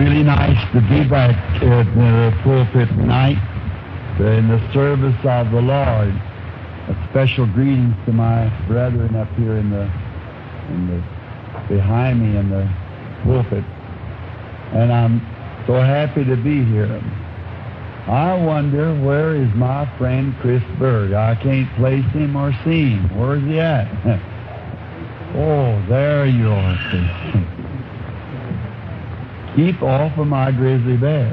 really nice to be back at the pulpit tonight in the service of the Lord. A special greetings to my brethren up here behind me in the pulpit. And I'm so happy to be here. I wonder, where is my friend Chris Berg? I can't place him or see him. Where's he at? Oh, there you are, Chris. Keep off of my grizzly bear.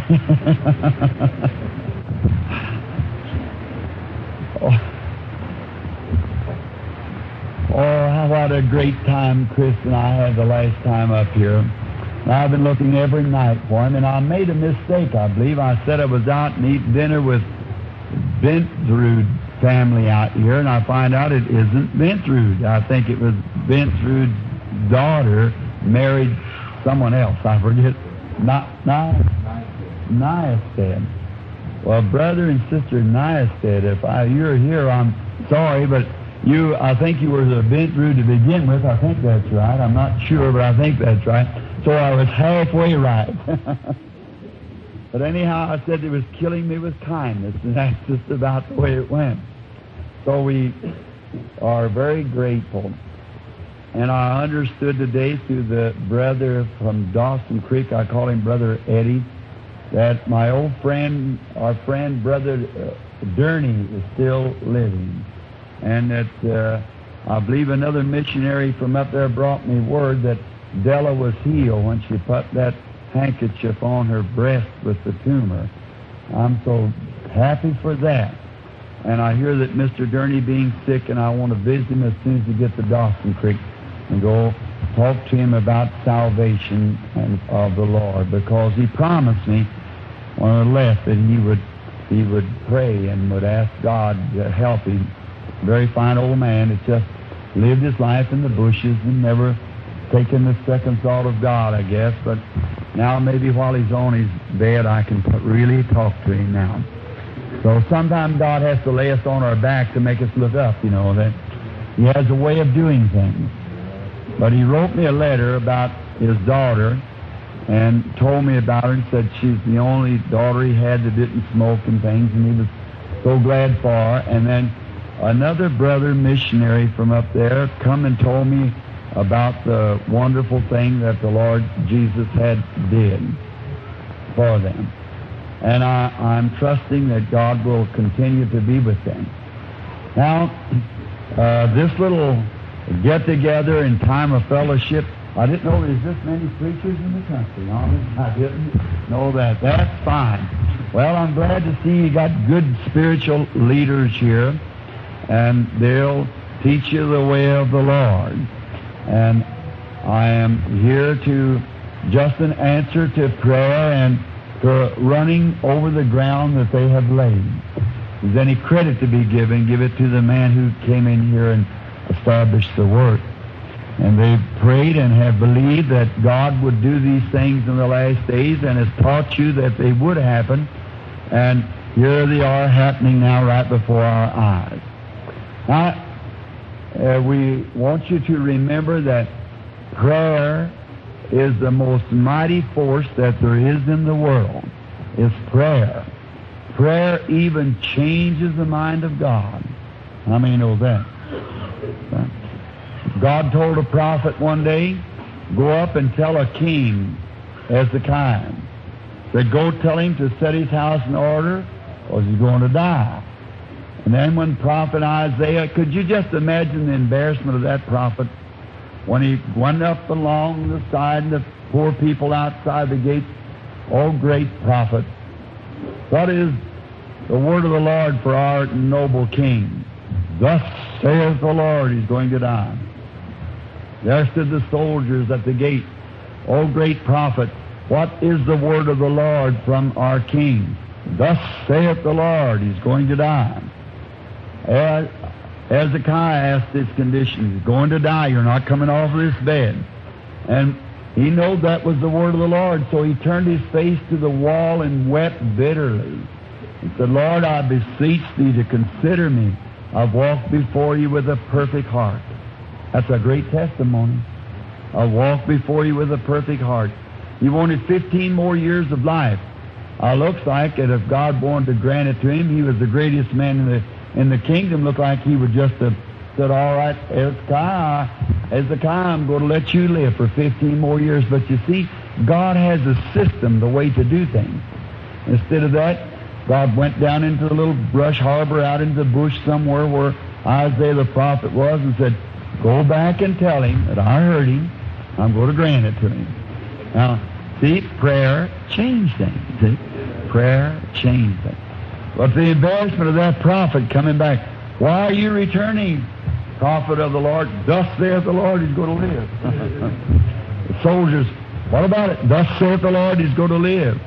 What a great time Chris and I had the last time up here. I've been looking every night for him, and I made a mistake, I believe. I said I was out and eating dinner with Bentrud family out here, and I find out it isn't Bentrud. I think it was Bentrud's daughter married someone else. I forget. Nyestead. Well, brother and sister Nyestead, if you're here, I'm sorry, but I think you were the Bentrud to begin with. I think that's right. I'm not sure, but I think that's right. So I was halfway right. But anyhow, I said it was killing me with kindness, and that's just about the way it went. So we are very grateful. And I understood today through the brother from Dawson Creek, I call him Brother Eddie, that my old friend, our friend Brother Durney, is still living. And that I believe another missionary from up there brought me word that Della was healed when she put that handkerchief on her breast with the tumor. I'm so happy for that. And I hear that Mr. Durney being sick, and I want to visit him as soon as he gets to Dawson Creek and go talk to him about salvation and of the Lord, because he promised me when I left that he would pray and would ask God to help him. Very fine old man that just lived his life in the bushes and never taken the second thought of God, I guess. But now maybe while he's on his bed, I can really talk to him now. So sometimes God has to lay us on our back to make us look up, you know, that he has a way of doing things. But he wrote me a letter about his daughter and told me about her and said she's the only daughter he had that didn't smoke and things, and he was so glad for her. And then another brother missionary from up there come and told me about the wonderful thing that the Lord Jesus had did for them. And I'm trusting that God will continue to be with them. Now, this little get-together in time of fellowship, I didn't know there's this many preachers in the country. I didn't know that. That's fine. Well, I'm glad to see you got good spiritual leaders here, and they'll teach you the way of the Lord. And I am here to just an answer to prayer and to running over the ground that they have laid. If there's any credit to be given, give it to the man who came in here and established the work. And they've prayed and have believed that God would do these things in the last days, and has taught you that they would happen. And here they are happening now right before our eyes. Now, we want you to remember that prayer is the most mighty force that there is in the world. It's prayer. Prayer even changes the mind of God. How many know that? God told a prophet one day, go up and tell a king, Hezekiah, that go tell him to set his house in order, or he's going to die. And then when prophet Isaiah, could you just imagine the embarrassment of that prophet when he went up along the side and the poor people outside the gates? Oh, great prophet, what is the word of the Lord for our noble king? Thus saith the Lord, he's going to die. There stood the soldiers at the gate. Oh, great prophet, what is the word of the Lord from our king? Thus saith the Lord, he's going to die. Hezekiah asked his condition, he's going to die, you're not coming off of this bed. And he knew that was the word of the Lord, so he turned his face to the wall and wept bitterly. He said, Lord, I beseech thee to consider me. I've walked before you with a perfect heart. That's a great testimony. I've walked before you with a perfect heart. He wanted 15 more years of life. Looks like that if God wanted to grant it to him, he was the greatest man in the kingdom. Looked like he would just have said, all right, Hezekiah, I'm going to let you live for 15 more years. But you see, God has a system, the way to do things. Instead of that, God went down into the little brush harbor out into the bush somewhere where Isaiah the prophet was and said, go back and tell him that I heard him. I'm going to grant it to him. Now, see, prayer changed things. See? Prayer changed things. But the embarrassment of that prophet coming back, why are you returning, prophet of the Lord? Thus saith the Lord, he's going to live. The soldiers, what about it? Thus saith the Lord, he's going to live.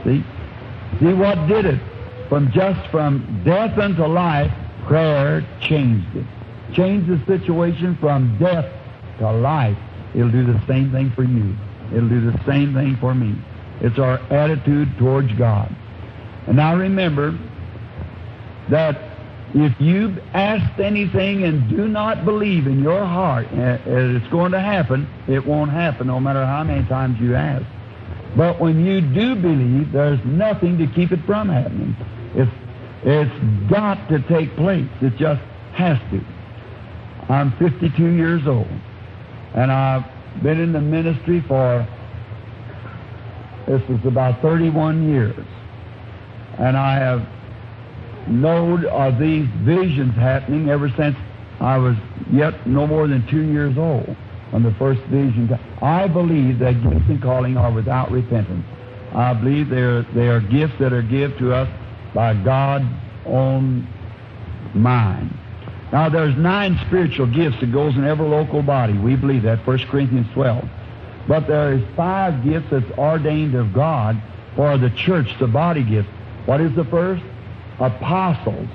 See what did it? From death unto life, prayer changed it. Changed the situation from death to life. It'll do the same thing for you. It'll do the same thing for me. It's our attitude towards God. And now remember that if you've asked anything and do not believe in your heart it's going to happen, it won't happen no matter how many times you ask. But when you do believe, there's nothing to keep it from happening. It's got to take place. It just has to. I'm 52 years old, and I've been in the ministry for, this is about 31 years. And I have known of these visions happening ever since I was yet no more than 2 years old when the first vision came. I believe that gifts and calling are without repentance. I believe they are gifts that are given to us by God's own mind. Now, there's 9 spiritual gifts that goes in every local body. We believe that, 1 Corinthians 12. But there is 5 gifts that's ordained of God for the church, the body gift. What is the first? Apostles.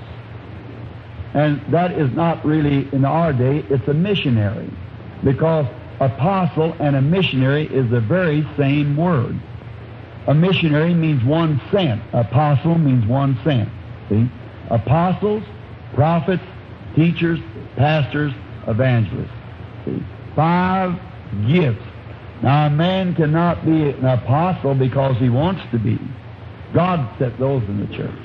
And that is not really in our day, it's a missionary. Because apostle and a missionary is the very same word. A missionary means one sent. Apostle means one sent. See? Apostles, prophets, teachers, pastors, evangelists. See? 5 gifts. Now, a man cannot be an apostle because he wants to be. God set those in the church.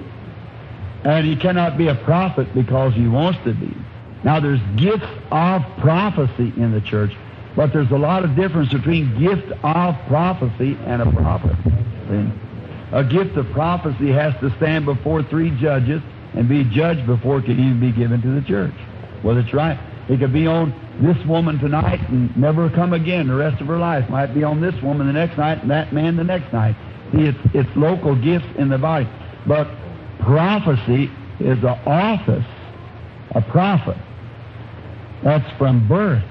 And he cannot be a prophet because he wants to be. Now, there's gifts of prophecy in the church, but there's a lot of difference between gift of prophecy and a prophet. See? A gift of prophecy has to stand before 3 judges and be judged before it can even be given to the church. Well, that's right. It could be on this woman tonight and never come again the rest of her life. Might be on this woman the next night and that man the next night. See, it's local gifts in the body. But prophecy is an office, a prophet. That's from birth.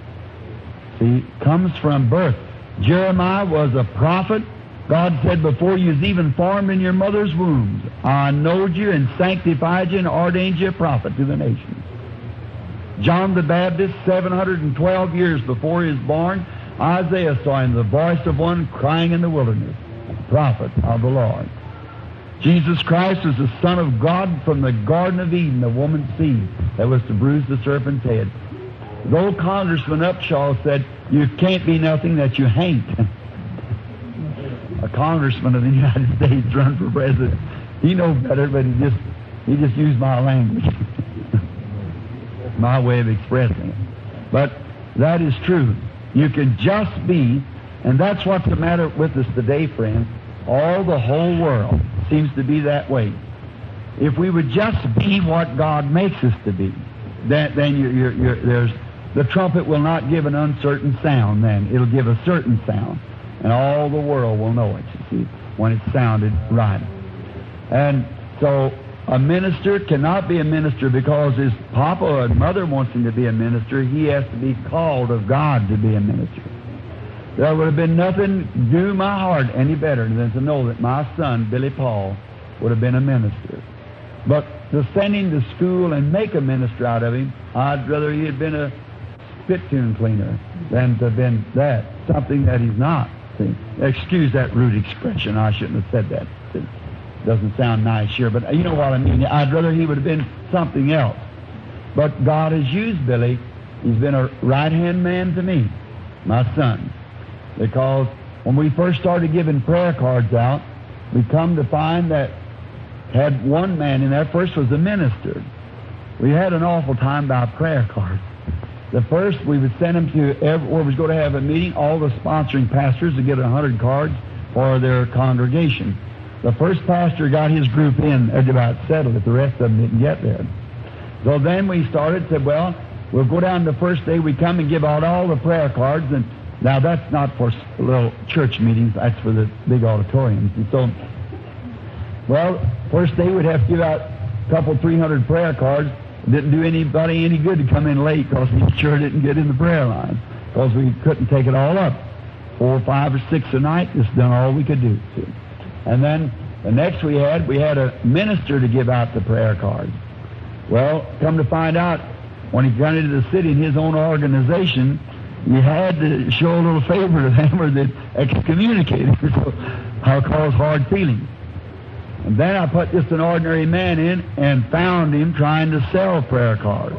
See, comes from birth. Jeremiah was a prophet. God said, before you was even formed in your mother's womb, I knowed you and sanctified you and ordained you a prophet to the nations. John the Baptist, 712 years before he was born, Isaiah saw him, the voice of one crying in the wilderness, prophet of the Lord. Jesus Christ was the Son of God from the Garden of Eden, the woman's seed that was to bruise the serpent's head. The old Congressman Upshaw said, you can't be nothing that you ain't. A congressman of the United States run for president. He knows better, but he just used my language. My way of expressing it. But that is true. You can just be, and that's what's the matter with us today, friends. The whole world seems to be that way. If we would just be what God makes us to be, then there's the trumpet will not give an uncertain sound. Then it'll give a certain sound, and all the world will know it. You see, when it sounded right. And so a minister cannot be a minister because his papa or mother wants him to be a minister. He has to be called of God to be a minister. There would have been nothing do my heart any better than to know that my son, Billy Paul, would have been a minister. But to send him to school and make a minister out of him, I'd rather he had been a spittoon cleaner than to have been that, something that he's not. See? Excuse that rude expression. I shouldn't have said that. See? Doesn't sound nice here, but you know what I mean. I'd rather he would have been something else. But God has used Billy. He's been a right-hand man to me, my son, because when we first started giving prayer cards out, we come to find that had one man in there. First was a minister. We had an awful time about prayer cards. The first, we would send them to where we was going to have a meeting, all the sponsoring pastors to get 100 cards for their congregation. The first pastor got his group in, they'd about settled it. The rest of them didn't get there. So then we said, well, we'll go down the first day. We come and give out all the prayer cards. And now that's not for little church meetings. That's for the big auditoriums. And so, well, first day we'd have to give out a couple, 300 prayer cards. It didn't do anybody any good to come in late because we sure didn't get in the prayer line because we couldn't take it all up. 4, 5, or 6 a night, just done all we could do. See? And then the next we had a minister to give out the prayer cards. Well, come to find out, when he got into the city in his own organization, you had to show a little favor to them or they'd excommunicate him. So I'll cause hard feelings. And then I put just an ordinary man in and found him trying to sell prayer cards.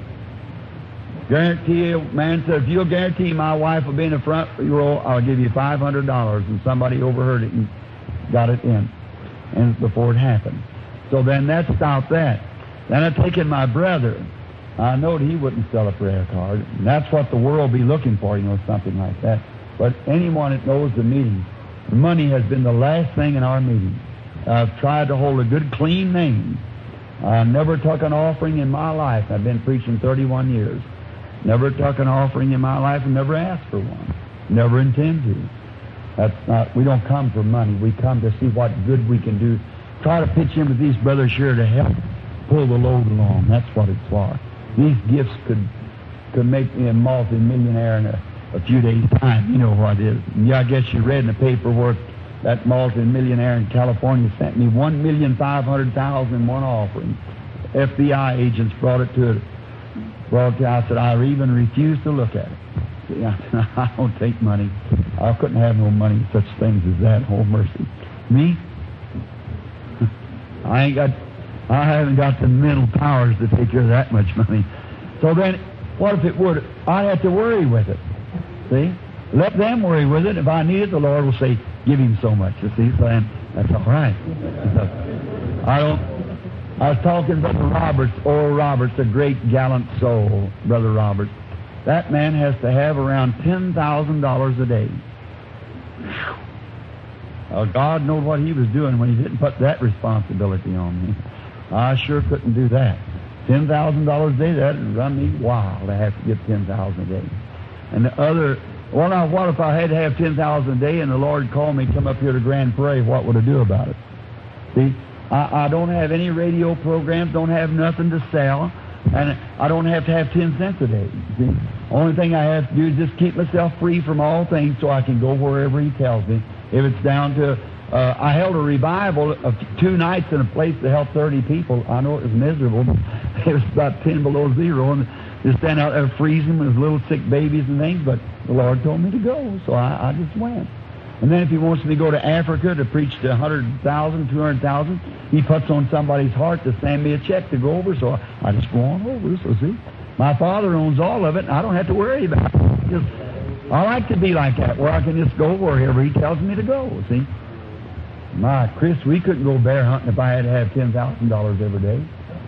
Guarantee, man said, if you'll guarantee my wife will be in the front row, I'll give you $500. And somebody overheard it and got it in, and before it happened. So then that stopped that. Then I taken my brother. I knowed he wouldn't sell a prayer card. And that's what the world be looking for, something like that. But anyone that knows the meeting, the money has been the last thing in our meeting. I've tried to hold a good, clean name. I never took an offering in my life. I've been preaching 31 years. Never took an offering in my life and never asked for one. Never intend to. That's not. We don't come for money. We come to see what good we can do. Try to pitch in with these brothers here to help pull the load along. That's what it's for. These gifts could make me a multi-millionaire in a few days' time. You know what it is. Yeah, I guess you read in the paperwork that multi-millionaire in California sent me $1,500,000 in one offering. FBI agents brought it to I said, I even refused to look at it. See, I don't take money. I couldn't have no money, such things as that. Oh, mercy. Me? I haven't got the mental powers to take care of that much money. So then, what if it would? I'd have to worry with it. See? Let them worry with it. If I need it, the Lord will say, give him so much. You see? So then, that's all right. I was talking to Brother Roberts, Oral Roberts, a great gallant soul, Brother Roberts. That man has to have around $10,000 a day. God knows what he was doing when he didn't put that responsibility on me. I sure couldn't do that. $10,000 a day, that would run me wild to have to get $10,000 a day. And the other, well, now, what if I had to have $10,000 a day and the Lord called me to come up here to Grand Prairie? What would I do about it? See, I don't have any radio programs, don't have nothing to sell, and I don't have to have 10 cents a day. See? Only thing I have to do is just keep myself free from all things so I can go wherever he tells me. If it's down to, I held a revival of 2 nights in a place to help 30 people. I know it was miserable. It was about 10 below zero, and just stand out there freezing with little sick babies and things, but the Lord told me to go, so I just went. And then if he wants me to go to Africa to preach to 100,000, 200,000, he puts on somebody's heart to send me a check to go over, so I just go on over. So see, my Father owns all of it, and I don't have to worry about it. I like to be like that, where I can just go wherever he tells me to go, see. My, Chris, we couldn't go bear hunting if I had to have $10,000 every day.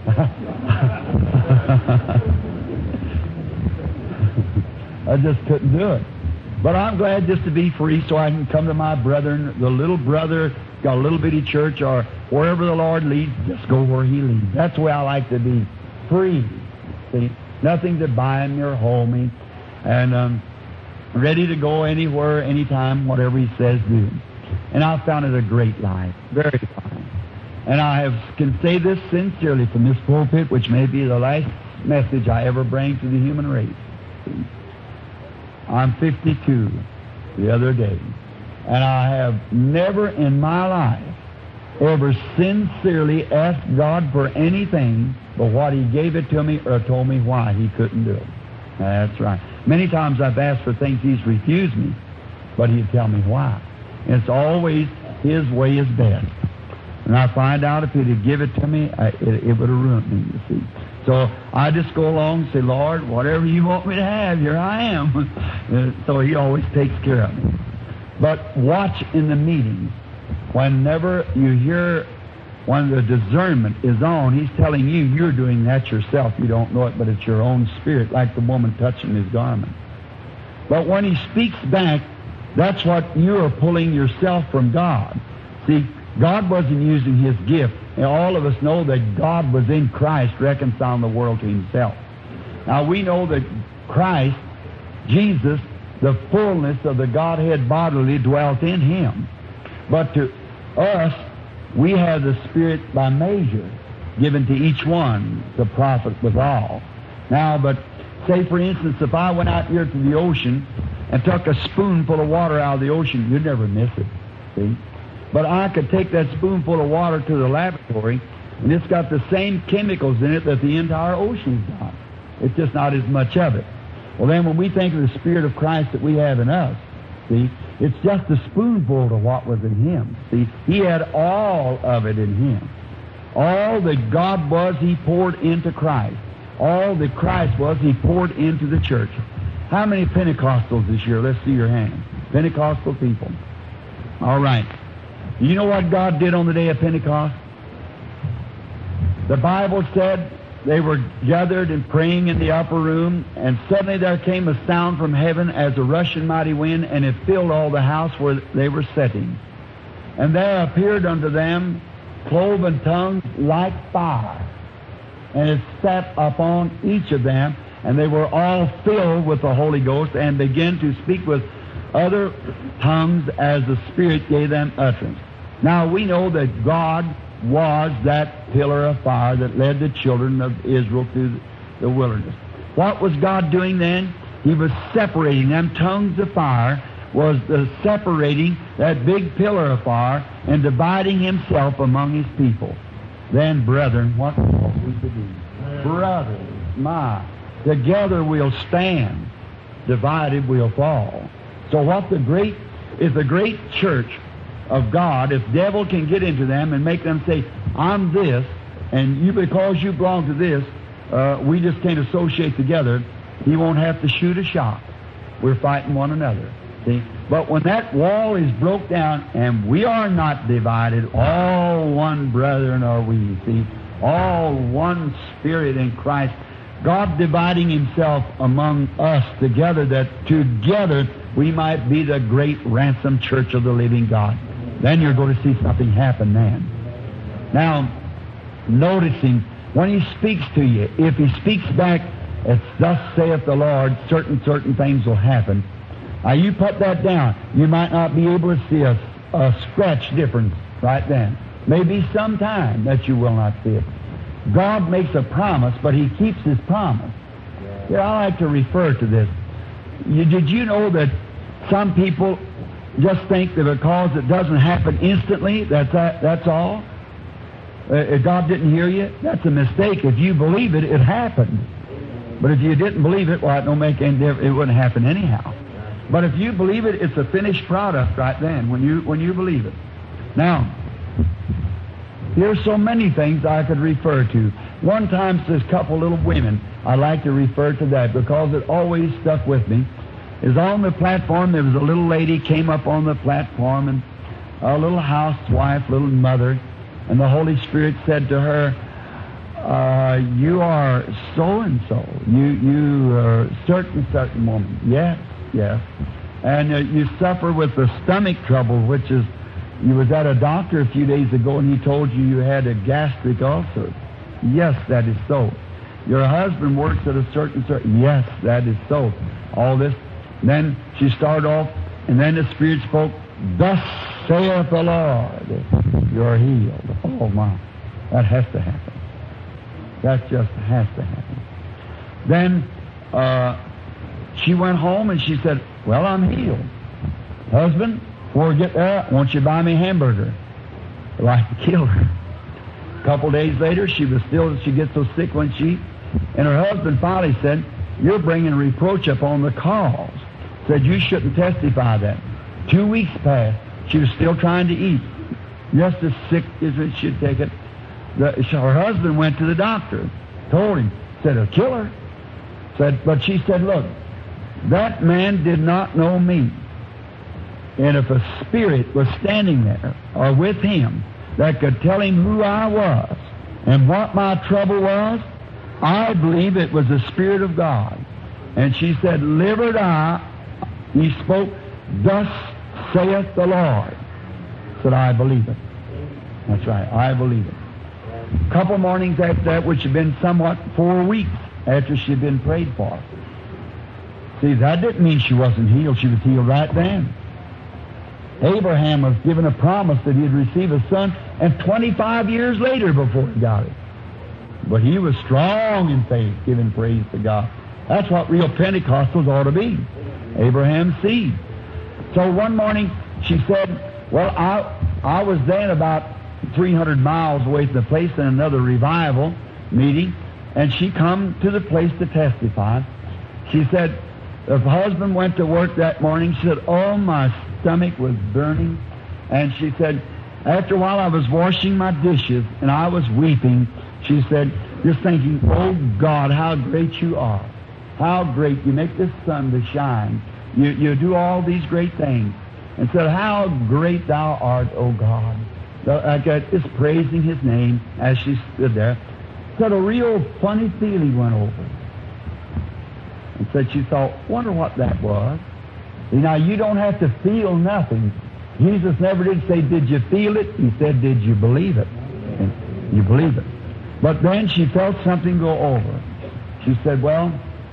I just couldn't do it. But I'm glad just to be free so I can come to my brethren, the little brother, got a little bitty church, or wherever the Lord leads, just go where he leads. That's the way I like to be, free. See, nothing to bind me or hold me, and ready to go anywhere, anytime, whatever he says do. And I found it a great life, very fine. And I can say this sincerely from this pulpit, which may be the last message I ever bring to the human race. See? I'm 52 the other day, and I have never in my life ever sincerely asked God for anything but what he gave it to me or told me why he couldn't do it. That's right. Many times I've asked for things he's refused me, but he'd tell me why. And it's always his way is best. And I find out if he'd give it to me, it would have ruined me, you see. So I just go along and say, Lord, whatever you want me to have, here I am. So he always takes care of me. But watch in the meetings. Whenever you hear when the discernment is on, he's telling you you're doing that yourself. You don't know it, but it's your own spirit, like the woman touching his garment. But when he speaks back, that's what you are pulling yourself from God. See, God wasn't using his gift. And all of us know that God was in Christ reconciling the world to himself. Now we know that Christ, Jesus, the fullness of the Godhead bodily dwelt in him. But to us, we have the Spirit by measure given to each one, the prophet withal. Now, but say, for instance, if I went out here to the ocean and took a spoonful of water out of the ocean, you'd never miss it, see? But I could take that spoonful of water to the laboratory, and it's got the same chemicals in it that the entire ocean's got. It's just not as much of it. Well, then when we think of the Spirit of Christ that we have in us, see, it's just a spoonful of what was in him. See, he had all of it in him. All that God was, he poured into Christ. All that Christ was, he poured into the church. How many Pentecostals this year? Let's see your hand. Pentecostal people. All right. You know what God did on the day of Pentecost? The Bible said they were gathered and praying in the upper room, and suddenly there came a sound from heaven as a rushing mighty wind, and it filled all the house where they were sitting. And there appeared unto them cloven tongues like fire, and it sat upon each of them, and they were all filled with the Holy Ghost, and began to speak with other tongues as the Spirit gave them utterance. Now we know that God was that pillar of fire that led the children of Israel through the wilderness. What was God doing then? He was separating them. Tongues of fire was the separating that big pillar of fire and dividing himself among his people. Then, brethren, what ought we to do? Brothers, together we'll stand, divided we'll fall. So what the great church of God, if devil can get into them and make them say, I'm this, and you, because you belong to this, we just can't associate together, he won't have to shoot a shot. We're fighting one another. See? But when that wall is broke down, and we are not divided, all one brethren are we, see? All one Spirit in Christ. God dividing himself among us together, that together we might be the great ransom church of the living God. Then you're going to see something happen then. Now, notice him when he speaks to you. If he speaks back, it's thus saith the Lord, certain things will happen. Now you put that down. You might not be able to see a scratch difference right then. Maybe sometime that you will not see it. God makes a promise, but he keeps his promise. Yeah, I like to refer to this. Did you know that some people just think that because it doesn't happen instantly, that's all? If God didn't hear you, that's a mistake. If you believe it, it happened. But if you didn't believe it, well, it don't make any difference. It wouldn't happen anyhow. But if you believe it, it's a finished product right then when you believe it. Now, here's so many things I could refer to. One time, this couple little women, I like to refer to that because it always stuck with me. Is on the platform, there was a little lady came up on the platform, and a little housewife, little mother, and the Holy Spirit said to her, you are so-and-so. You are certain woman. Yes. And you suffer with the stomach trouble, which is, you was at a doctor a few days ago, and he told you had a gastric ulcer. Yes, that is so. Your husband works at a certain. Yes, that is so. All this. Then she started off, and then the Spirit spoke, thus saith the Lord, you're healed. Oh, my. That has to happen. That just has to happen. Then she went home, and she said, well, I'm healed. Husband, before we get there, won't you buy me a hamburger? I'd like to kill her. A couple days later, she gets so sick when and her husband finally said, you're bringing reproach upon the cause. Said, you shouldn't testify that. 2 weeks passed. She was still trying to eat. Just as sick as she'd take it. Her husband went to the doctor, told him, said, he'll kill her. But she said, look, that man did not know me. And if a spirit was standing there or with him that could tell him who I was and what my trouble was, I believe it was the Spirit of God. And she said, live or die, he spoke, thus saith the Lord. Said, I believe it. That's right, I believe it. A couple mornings after that, which had been somewhat 4 weeks after she had been prayed for. See, that didn't mean she wasn't healed. She was healed right then. Abraham was given a promise that he'd receive a son, and 25 years later before he got it. But he was strong in faith, giving praise to God. That's what real Pentecostals ought to be. Abraham's seed. So one morning she said, well, I was then about 300 miles away from the place in another revival meeting, and she come to the place to testify. She said, the husband went to work that morning. She said, oh, my stomach was burning. And she said, after a while I was washing my dishes, and I was weeping. She said, just thinking, oh, God, how great you are. How great. You make the sun to shine. You do all these great things. And said, how great thou art, O God. Just praising his name as she stood there. Said a real funny feeling went over. And said she thought, wonder what that was. Now, you don't have to feel nothing. Jesus never did say, did you feel it? He said, did you believe it? And you believe it. But then she felt something go over. She said, well,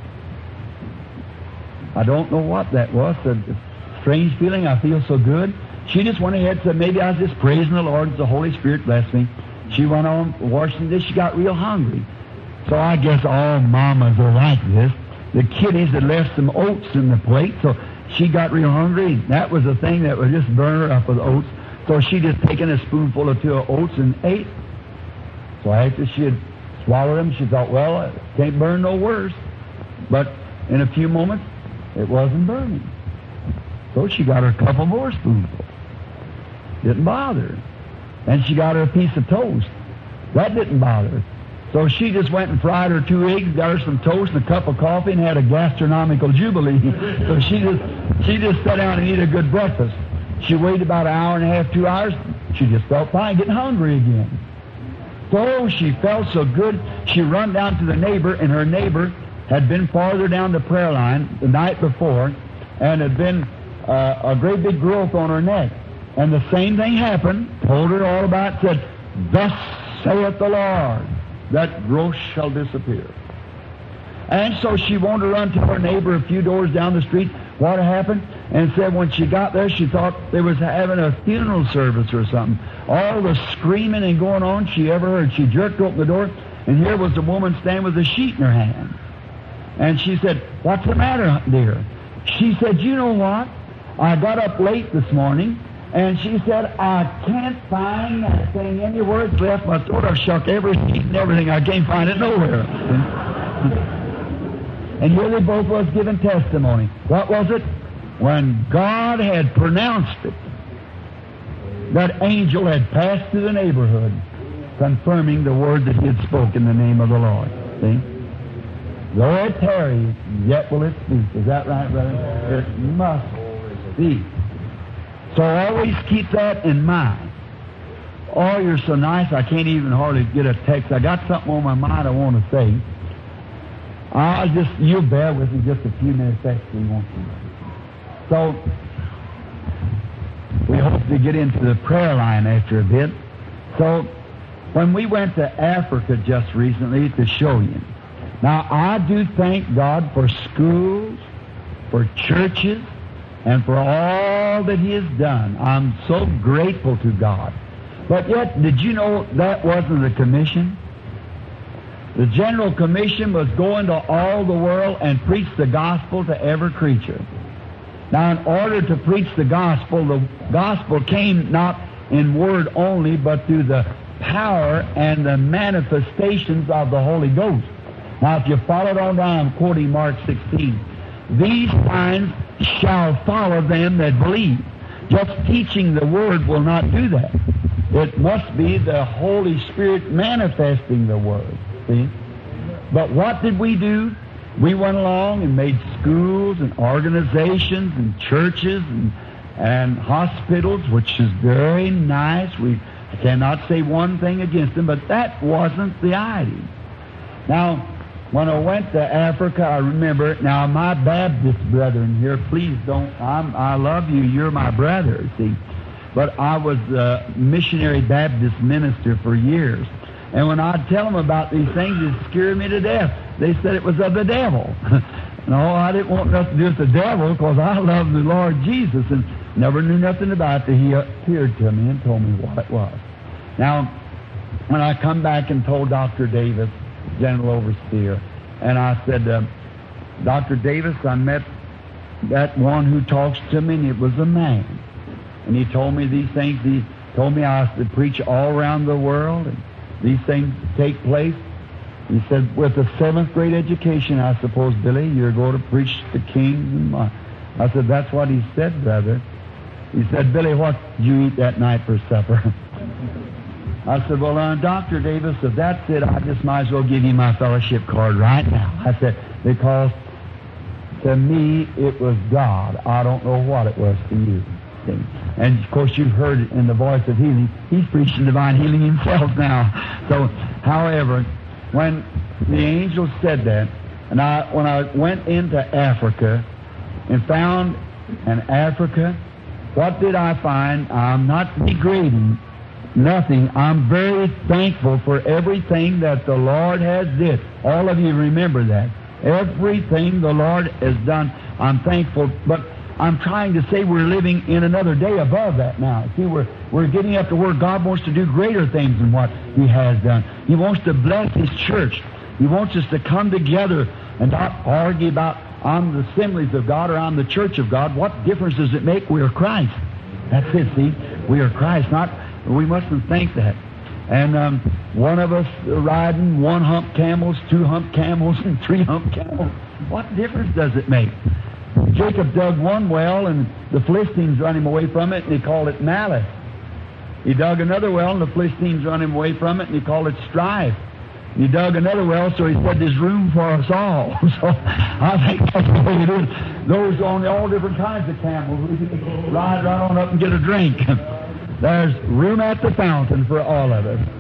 I don't know what that was. Said, strange feeling, I feel so good. She just went ahead and said, maybe I was just praising the Lord as the Holy Spirit blessed me. She went on washing this. She got real hungry. So I guess all mamas are like this. The kiddies had left some oats in the plate, so she got real hungry. That was the thing that would just burn her up with oats. So she just taken a spoonful or two of oats and ate. So after she had swallowed them, she thought, well, it can't burn no worse. But in a few moments, it wasn't burning. So she got her a couple more spoonfuls. Didn't bother her. And she got her a piece of toast. That didn't bother her. So she just went and fried her 2 eggs, got her some toast and a cup of coffee, and had a gastronomical jubilee. So she just sat down and ate a good breakfast. She waited about an hour and a half, 2 hours. She just felt fine, getting hungry again. So she felt so good, she run down to the neighbor, and her neighbor had been farther down the prayer line the night before, and had been a great big growth on her neck. And the same thing happened, told her all about it, said, thus saith the Lord, that growth shall disappear. And so she wanted to run to her neighbor a few doors down the street, what happened, and said when she got there, she thought they was having a funeral service or something. All the screaming and going on she ever heard. She jerked open the door, and here was the woman standing with a sheet in her hand. And she said, what's the matter, dear? She said, you know what? I got up late this morning, and she said, I can't find that thing anywhere. It's left my throat. I've shook every sheet and everything. I can't find it nowhere. And here they both was giving testimony. What was it? When God had pronounced it, that angel had passed through the neighborhood, confirming the word that he had spoken in the name of the Lord. See? Though it tarries, yet will it speak. Is that right, brother? It must speak. So always keep that in mind. Oh, you're so nice, I can't even hardly get a text. I got something on my mind I want to say. You'll bear with me just a few minutes after you want to. So, we hope to get into the prayer line after a bit. So, when we went to Africa just recently to show you, now I do thank God for schools, for churches, and for all that He has done. I'm so grateful to God. But yet, did you know that wasn't the commission? The General Commission was go into all the world and preach the gospel to every creature. Now, in order to preach the gospel came not in word only, but through the power and the manifestations of the Holy Ghost. Now, if you follow it on down, I'm quoting Mark 16. These signs shall follow them that believe. Just teaching the Word will not do that. It must be the Holy Spirit manifesting the Word. See? But what did we do? We went along and made schools and organizations and churches and and hospitals, which is very nice. I cannot say one thing against them, but that wasn't the idea. Now, when I went to Africa, I remember, now my Baptist brethren here, please don't, I love you, you're my brother, see. But I was a missionary Baptist minister for years. And when I'd tell them about these things, it scared me to death. They said it was of the devil. No, I didn't want nothing to do with the devil because I love the Lord Jesus and never knew nothing about it. He appeared to me and told me what it was. Now, when I come back and told Dr. Davis, General Overseer, and I said, Dr. Davis, I met that one who talks to me, and it was a man. And he told me these things. He told me I was to preach all around the world, and these things take place. He said, with a 7th grade education, I suppose, Billy, you're going to preach to kings. And I said, that's what he said, brother. He said, Billy, what did you eat that night for supper? I said, well, Dr. Davis, if that's it, I just might as well give you my fellowship card right now. I said, because to me, it was God. I don't know what it was to you. And, of course, you've heard it in the voice of healing. He's preaching divine healing himself now. So, however, when the angel said that, and when I went into Africa and found in Africa, what did I find? I'm not degrading nothing. I'm very thankful for everything that the Lord has did. All of you remember that. Everything the Lord has done, I'm thankful. But I'm trying to say we're living in another day above that now. See, we're getting up to where God wants to do greater things than what He has done. He wants to bless His church. He wants us to come together and not argue about, I'm the assemblies of God or I'm the church of God. What difference does it make? We are Christ. That's it, see? We are Christ. We mustn't think that. And one of us riding 1 hump camels, 2 hump camels, and 3 hump camels. What difference does it make? Jacob dug one well, and the Philistines run him away from it, and he called it malice. He dug another well, and the Philistines run him away from it, and he called it strife. He dug another well, so he said, there's room for us all. So I think that's the way it is. Those on all different kinds of camels, we can ride right on up and get a drink. There's room at the fountain for all of us.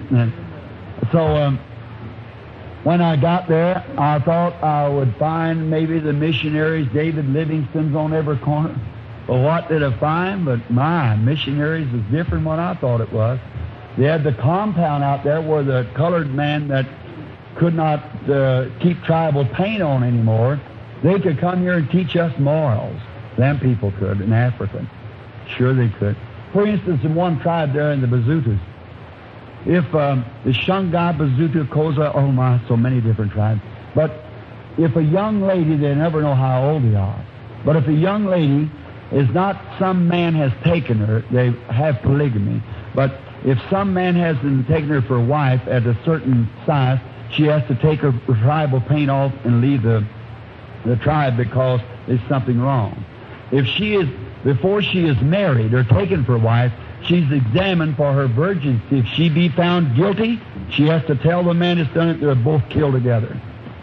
So when I got there, I thought I would find maybe the missionaries, David Livingstone's on every corner. But what did I find? But my missionaries was different than what I thought it was. They had the compound out there where the colored man that could not keep tribal paint on anymore, they could come here and teach us morals. Them people could in Africa. Sure they could. For instance, in one tribe there in the Bazutas, if the Shungai, Bazuta, Koza, oh my, so many different tribes. But if a young lady, they never know how old they are. But if a young lady is not some man has taken her, they have polygamy. But if some man hasn't taken her for a wife at a certain size, she has to take her tribal paint off and leave the tribe because there's something wrong. If she is, before she is married or taken for a wife, she's examined for her virginity. If she be found guilty, she has to tell the man that's done it, they're both killed together.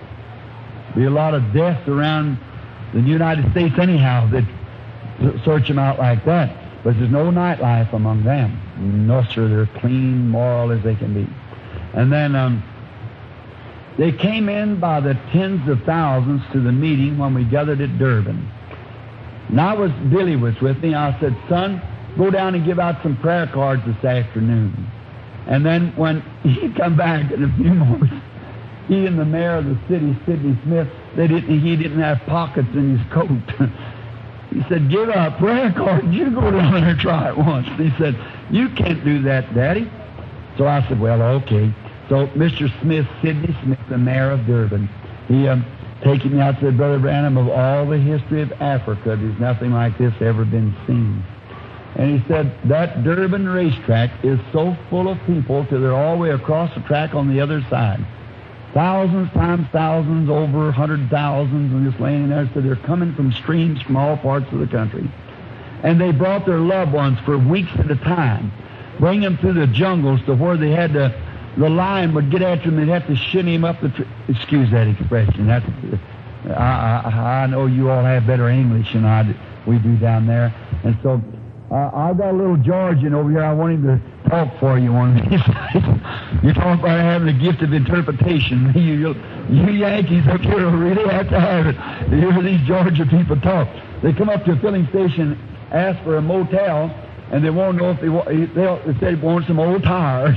Be a lot of deaths around the United States anyhow that search them out like that. But there's no nightlife among them. No, sir, they're clean, moral as they can be. And then they came in by the tens of thousands to the meeting when we gathered at Durban. And Billy was with me. I said, son, go down and give out some prayer cards this afternoon. And then when he come back in a few moments, he and the mayor of the city, Sidney Smith, he didn't have pockets in his coat. He said, give out prayer cards. You go down there and try it once. And he said, you can't do that, Daddy. So I said, well, okay. So Mr. Smith, Sidney Smith, the mayor of Durban, he taking me out and said, Brother Branham, of all the history of Africa, there's nothing like this ever been seen. And he said, that Durban racetrack is so full of people till they're all the way across the track on the other side. Thousands times thousands, over 100,000, and just laying there. So they're coming from streams from all parts of the country. And they brought their loved ones for weeks at a time, bring them through the jungles to where they had to, the lion would get after them, they'd have to shinny him up the tree. Excuse that expression. That's, I know you all have better English than we do down there. And so I've got a little Georgian over here. I want him to talk for you one of these days. You talk about having a gift of interpretation. You Yankees up here really have to have it to hear these Georgia people talk. They come up to a filling station, ask for a motel, and they won't know if they say they want some old tires.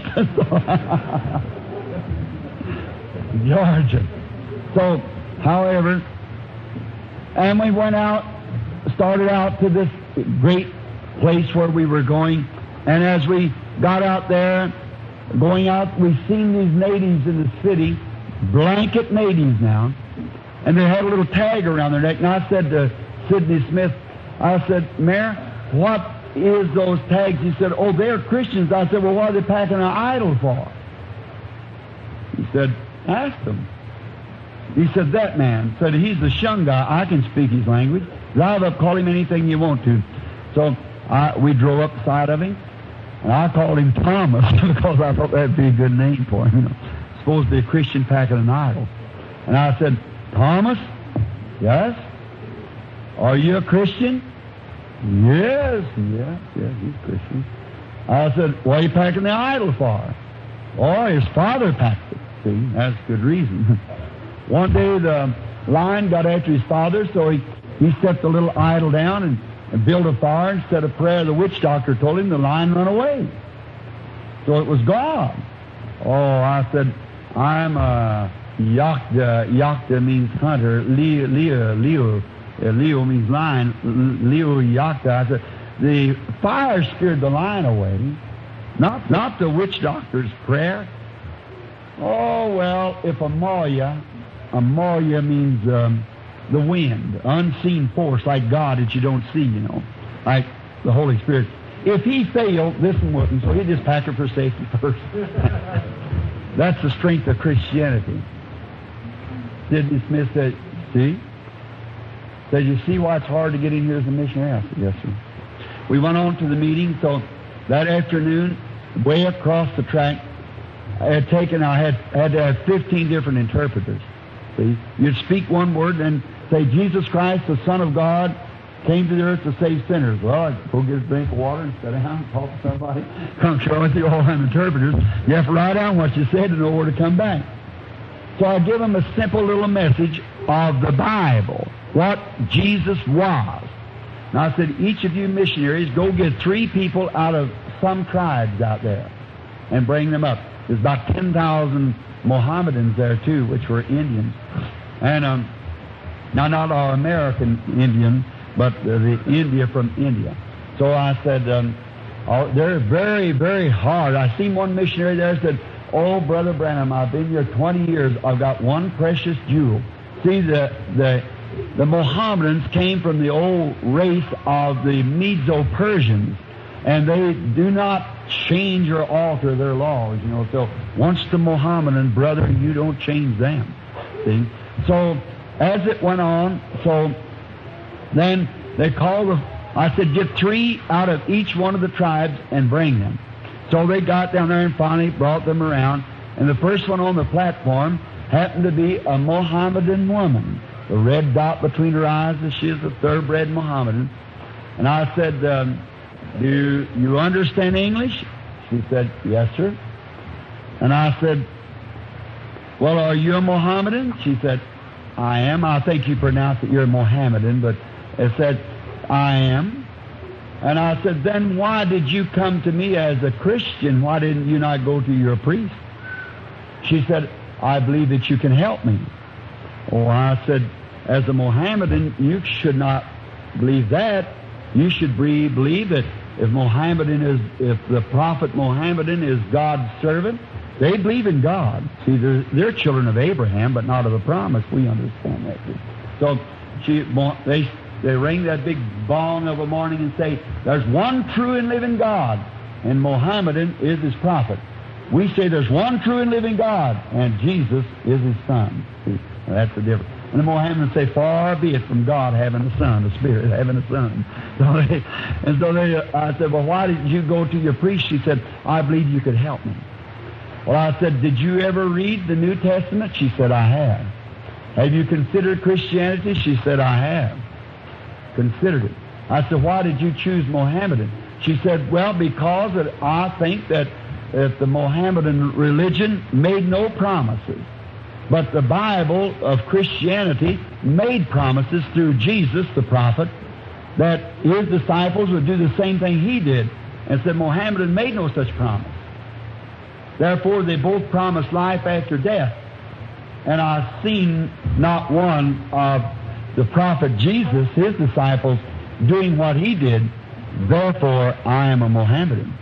Georgia. So, however, and we went out, started out to this great place where we were going, and as we got out there, going out, we seen these natives in the city, blanket natives now, and they had a little tag around their neck. And I said to Sidney Smith, I said, Mayor, what is those tags? He said, oh, they're Christians. I said, well, what are they packing an idol for? He said, ask them. He said, that man said, he's the Shun guy. I can speak his language. Drive up, call him anything you want to. So we drove up beside of him, and I called him Thomas because I thought that'd be a good name for him. You know, supposed to be a Christian packing an idol. And I said, Thomas, yes? Are you a Christian? Yes, he's Christian. I said, what are you packing the idol for? Oh, his father packed it. See, that's good reason. One day the lion got after his father, so he set the little idol down and built a fire and said a prayer. The witch doctor told him the lion run away. So it was gone. Oh, I said, I'm Yakta. Yakta means hunter. Leo means lion. Leo Yakta. I said, the fire scared the lion away, not the witch doctor's prayer. Oh, well, if a Maya means the wind, unseen force like God that you don't see, you know, like the Holy Spirit. If he failed, this one wouldn't, so he just packed it for safety first. That's the strength of Christianity. Sidney Smith said, see? Said, you see why it's hard to get in here as a missionary? I said, yes, sir. We went on to the meeting, so that afternoon, way across the track, I had to have 15 different interpreters. See? You'd speak one word and say, Jesus Christ, the Son of God, came to the earth to save sinners. Well, I'd go get a drink of water and sit down and talk to somebody. Come share with you all them interpreters. You have to write down what you said to know where to come back. So I give them a simple little message of the Bible, what Jesus was. Now I said, each of you missionaries, go get 3 people out of some tribes out there and bring them up. There's about 10,000 Mohammedans there, too, which were Indians. And now not our American Indian, but the India from India. So I said, they're very, very hard. I seen one missionary there said, oh, Brother Branham, I've been here 20 years. I've got one precious jewel. See, the Mohammedans came from the old race of the Medo-Persians, and they do not change or alter their laws, you know. So once the Mohammedan, brother, you don't change them. See? So as it went on, so then they called I said, get 3 out of each one of the tribes and bring them. So they got down there and finally brought them around, and the first one on the platform happened to be a Mohammedan woman. The red dot between her eyes, and she is a thoroughbred Mohammedan. And I said, do you understand English? She said, yes, sir. And I said, well, are you a Mohammedan? She said, I am. I think you pronounce it, you're a Mohammedan, but it said, I am. And I said, then why did you come to me as a Christian? Why didn't you not go to your priest? She said, I believe that you can help me. Oh, I said, as a Mohammedan, you should not believe that. You should believe that if the prophet Mohammedan is God's servant, they believe in God. See, they're children of Abraham, but not of the promise. We understand that. So they ring that big gong of a morning and say, there's one true and living God, and Mohammedan is his prophet. We say there's one true and living God, and Jesus is his son. See, that's the difference. And the Mohammedans say, far be it from God having a son, a spirit having a son. I said, well, why did you go to your priest? She said, I believe you could help me. Well, I said, did you ever read the New Testament? She said, I have. Have you considered Christianity? She said, I have. Considered it. I said, why did you choose Mohammedan? She said, well, because that I think that the Mohammedan religion made no promises. But the Bible of Christianity made promises through Jesus, the prophet, that his disciples would do the same thing he did. And said Mohammedan made no such promise. Therefore, they both promised life after death. And I've seen not one of the prophet Jesus, his disciples, doing what he did. Therefore, I am a Mohammedan.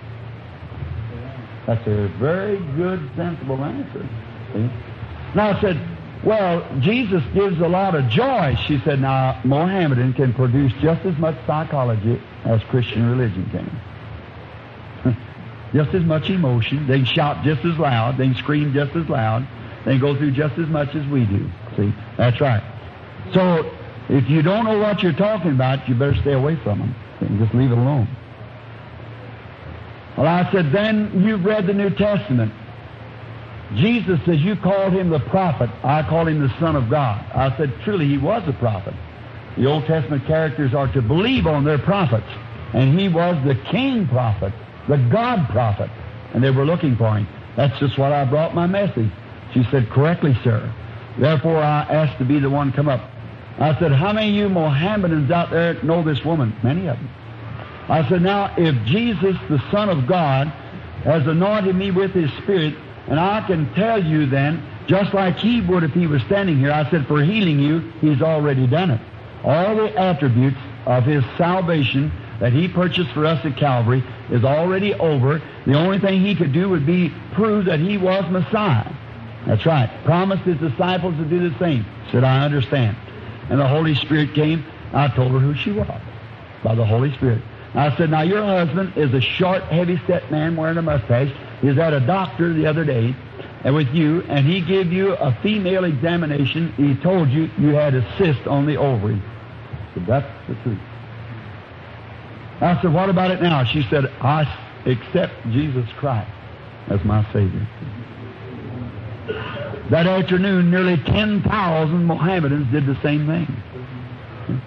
That's a very good, sensible answer. See? Now I said, well, Jesus gives a lot of joy. She said, now, Mohammedan can produce just as much psychology as Christian religion can. Just as much emotion. They can shout just as loud. They can scream just as loud. They can go through just as much as we do. See? That's right. So, if you don't know what you're talking about, you better stay away from them. And just leave it alone. Well, I said, then you've read the New Testament. Jesus says you called him the prophet. I call him the Son of God. I said, truly, he was a prophet. The Old Testament characters are to believe on their prophets. And he was the king prophet, the God prophet. And they were looking for him. That's just what I brought my message. She said, correctly, sir. Therefore, I asked to be the one to come up. I said, how many of you Mohammedans out there know this woman? Many of them. I said, now, if Jesus, the Son of God, has anointed me with his Spirit, and I can tell you then, just like he would if he was standing here, I said, for healing you, he's already done it. All the attributes of his salvation that he purchased for us at Calvary is already over. The only thing he could do would be prove that he was Messiah. That's right. Promised his disciples to do the same. Said, I understand. And the Holy Spirit came. I told her who she was by the Holy Spirit. I said, now your husband is a short, heavy-set man wearing a mustache. He was at a doctor the other day and with you, and he gave you a female examination. He told you you had a cyst on the ovary. I said, that's the truth. I said, what about it now? She said, I accept Jesus Christ as my Savior. That afternoon, nearly 10,000 Mohammedans did the same thing.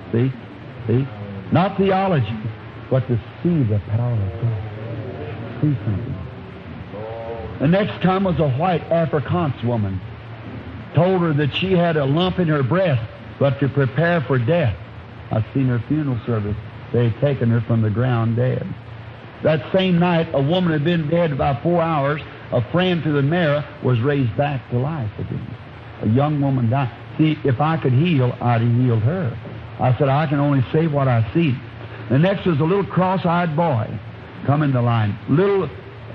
See? Not theology, but to see the power of God. See something. The next come was a white Afrikaans woman. Told her that she had a lump in her breast, but to prepare for death. I've seen her funeral service. They had taken her from the ground dead. That same night, a woman had been dead about 4 hours. A friend to the mayor was raised back to life again. A young woman died. See, if I could heal, I'd have healed her. I said, I can only say what I see. The next was a little cross-eyed boy come in the line. Little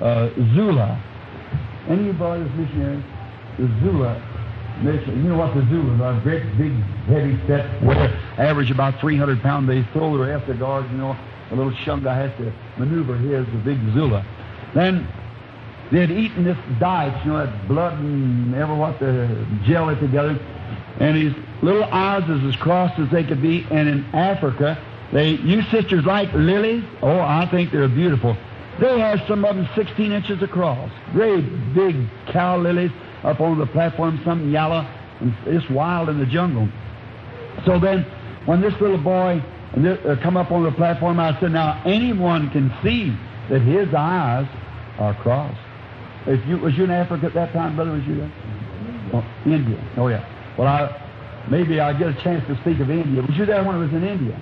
Zula. Any of you brothers missionaries? The Zula mission. You know what the Zulus are? Great, big, heavy set, average about 300 pounds. They throw their after guards, you know. A little Shunga has to maneuver his, the big Zula. Then they had eaten this diet, you know, that blood and ever what, the gel it together. And his little eyes is as crossed as they could be. And in Africa, you sisters like lilies? Oh, I think they're beautiful. They have some of them 16 inches across. Great big cow lilies up on the platform, something yellow, and it's wild in the jungle. So then, when this little boy come up on the platform, I said, now anyone can see that his eyes are crossed. Was you in Africa at that time, brother? Was you there? Oh, India. Oh, yeah. Well, maybe I'll get a chance to speak of India. Was you there when I was in India?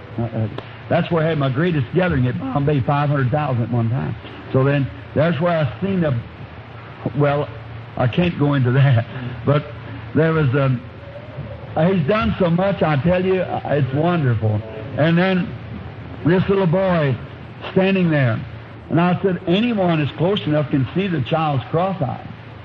That's where I had my greatest gathering at Bombay, 500,000 at one time. So then, that's where I seen well, I can't go into that. But there was he's done so much, I tell you, it's wonderful. And then this little boy standing there. And I said, anyone is close enough can see the child's cross-eyed.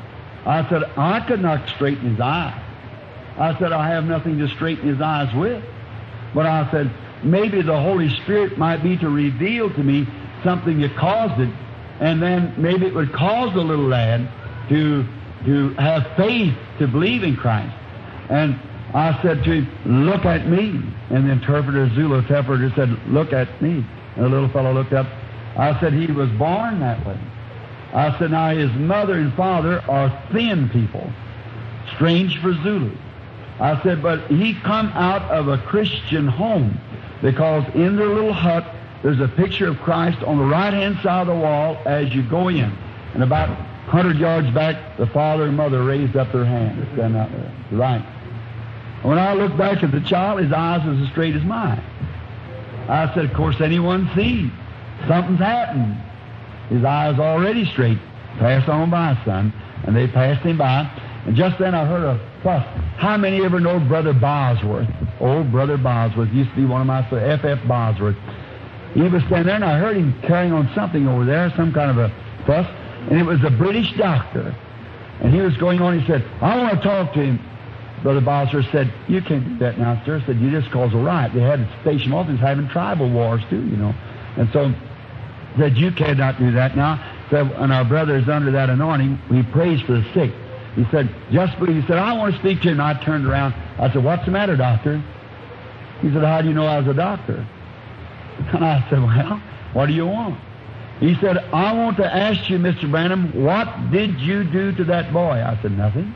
I said, I could not straighten his eyes. I said, I have nothing to straighten his eyes with. But I said, maybe the Holy Spirit might be to reveal to me something that caused it, and then maybe it would cause the little lad to have faith to believe in Christ. And I said to him, look at me. And the interpreter, Zulu interpreter, said, look at me. And the little fellow looked up. I said, he was born that way. I said, now his mother and father are thin people, strange for Zulu. I said, but he come out of a Christian home, because in their little hut there's a picture of Christ on the right-hand side of the wall as you go in. And about 100 yards back, the father and mother raised up their hands. Stand out there. Right. When I looked back at the child, his eyes was as straight as mine. I said, of course, anyone sees. Something's happened. His eyes already straight. Pass on by, son. And they passed him by. And just then I heard a fuss. How many ever know Brother Bosworth? Old Brother Bosworth used to be one of my F.F. Bosworth. He was standing there, and I heard him carrying on something over there, some kind of a fuss. And it was a British doctor. And he was going on. He said, I want to talk to him. Brother Bosworth said, you can't do that now, sir. Said, you just cause a riot. They had station officers having tribal wars, too, you know. And so said, you cannot do that now. Said, and our brother is under that anointing. He prays for the sick. He said, just believe. He said, I want to speak to him. And I turned around. I said, what's the matter, doctor? He said, how do you know I was a doctor? And I said, well, what do you want? He said, I want to ask you, Mr. Branham, what did you do to that boy? I said, nothing.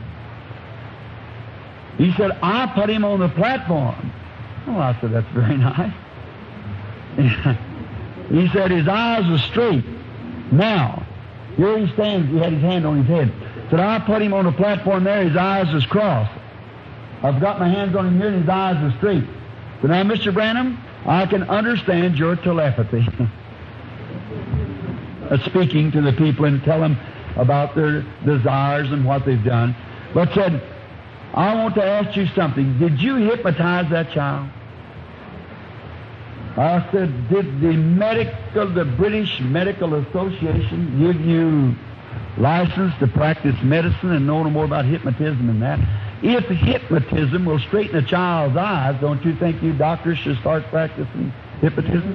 He said, I put him on the platform. Oh, I said, that's very nice. He said, his eyes were straight. Now, here he stands. He had his hand on his head. Said, I put him on the platform there. His eyes was crossed. I've got my hands on him here, and his eyes are straight. So now, Mr. Branham, I can understand your telepathy. Speaking to the people and tell them about their desires and what they've done. But said, I want to ask you something. Did you hypnotize that child? I said, did the British Medical Association give you license to practice medicine and know no more about hypnotism than that? If hypnotism will straighten a child's eyes, don't you think you doctors should start practicing hypnotism?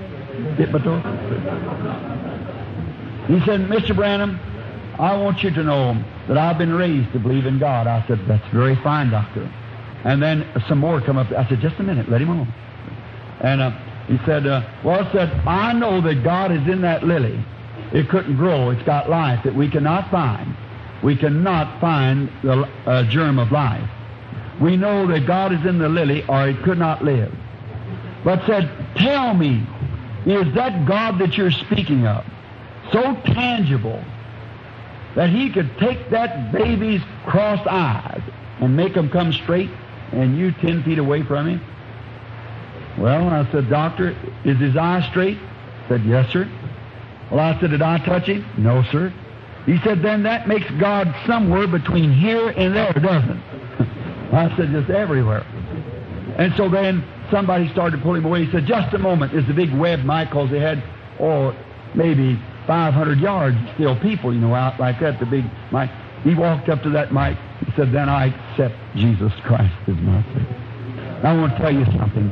He said, Mr. Branham, I want you to know that I've been raised to believe in God. I said, that's very fine, doctor. And then some more come up. I said, just a minute, let him on. And he said, I know that God is in that lily. It couldn't grow. It's got life that we cannot find. We cannot find the germ of life. We know that God is in the lily or it could not live. But said, tell me, is that God that you're speaking of so tangible that He could take that baby's crossed eyes and make them come straight and you 10 feet away from him? Well, I said, doctor, is his eye straight? He said, yes, sir. Well, I said, did I touch him? No, sir. He said, then that makes God somewhere between here and there, doesn't it? I said, just everywhere. And so then somebody started to pull him away. He said, just a moment. There's a big web mic because they had, maybe 500 yards still people, out like that, the big mic. He walked up to that mic. He said, then I accept Jesus Christ as my Savior. I want to tell you something.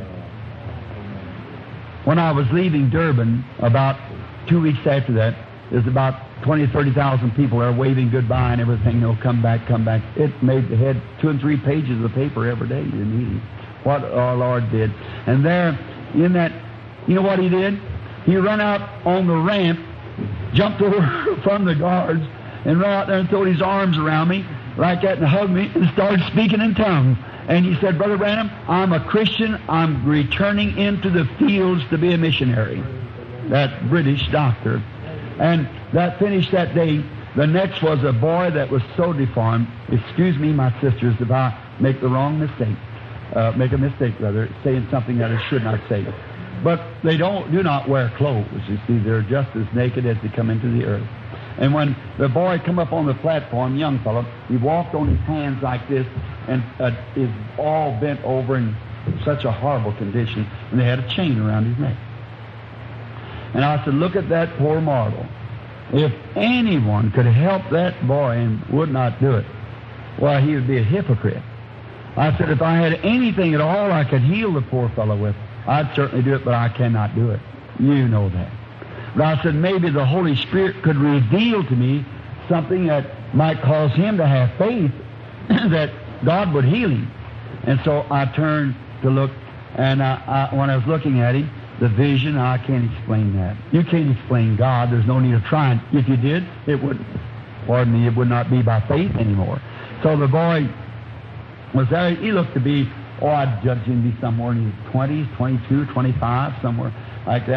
When I was leaving Durban, about 2 weeks after that, there's about 20,000 or 30,000 people there waving goodbye and everything. Come back, come back. It made the head 2 and 3 pages of the paper every day in the meeting. What our Lord did. And there, in that, you know what He did? He ran out on the ramp, jumped over from the guards, and ran out there and threw his arms around me like that and hugged me and started speaking in tongues. And he said, Brother Branham, I'm a Christian. I'm returning into the fields to be a missionary. That British doctor. And that finished that day. The next was a boy that was so deformed. Excuse me, my sisters, if I make the wrong mistake. Make a mistake, rather, saying something that I should not say. But they do not wear clothes, you see. They're just as naked as they come into the earth. And when the boy come up on the platform, young fellow, he walked on his hands like this and is all bent over in such a horrible condition, and they had a chain around his neck. And I said, look at that poor mortal. If anyone could help that boy and would not do it, well, he would be a hypocrite. I said, if I had anything at all I could heal the poor fellow with, I'd certainly do it, but I cannot do it. You know that. But I said, maybe the Holy Spirit could reveal to me something that might cause him to have faith that God would heal him. And so I turned to look, and when I was looking at him, the vision, I can't explain that. You can't explain God. There's no need of trying. If you did, it would not be by faith anymore. So the boy was there. He looked to be, I'd judge him to be somewhere in his 20s, 22, 25, somewhere like that.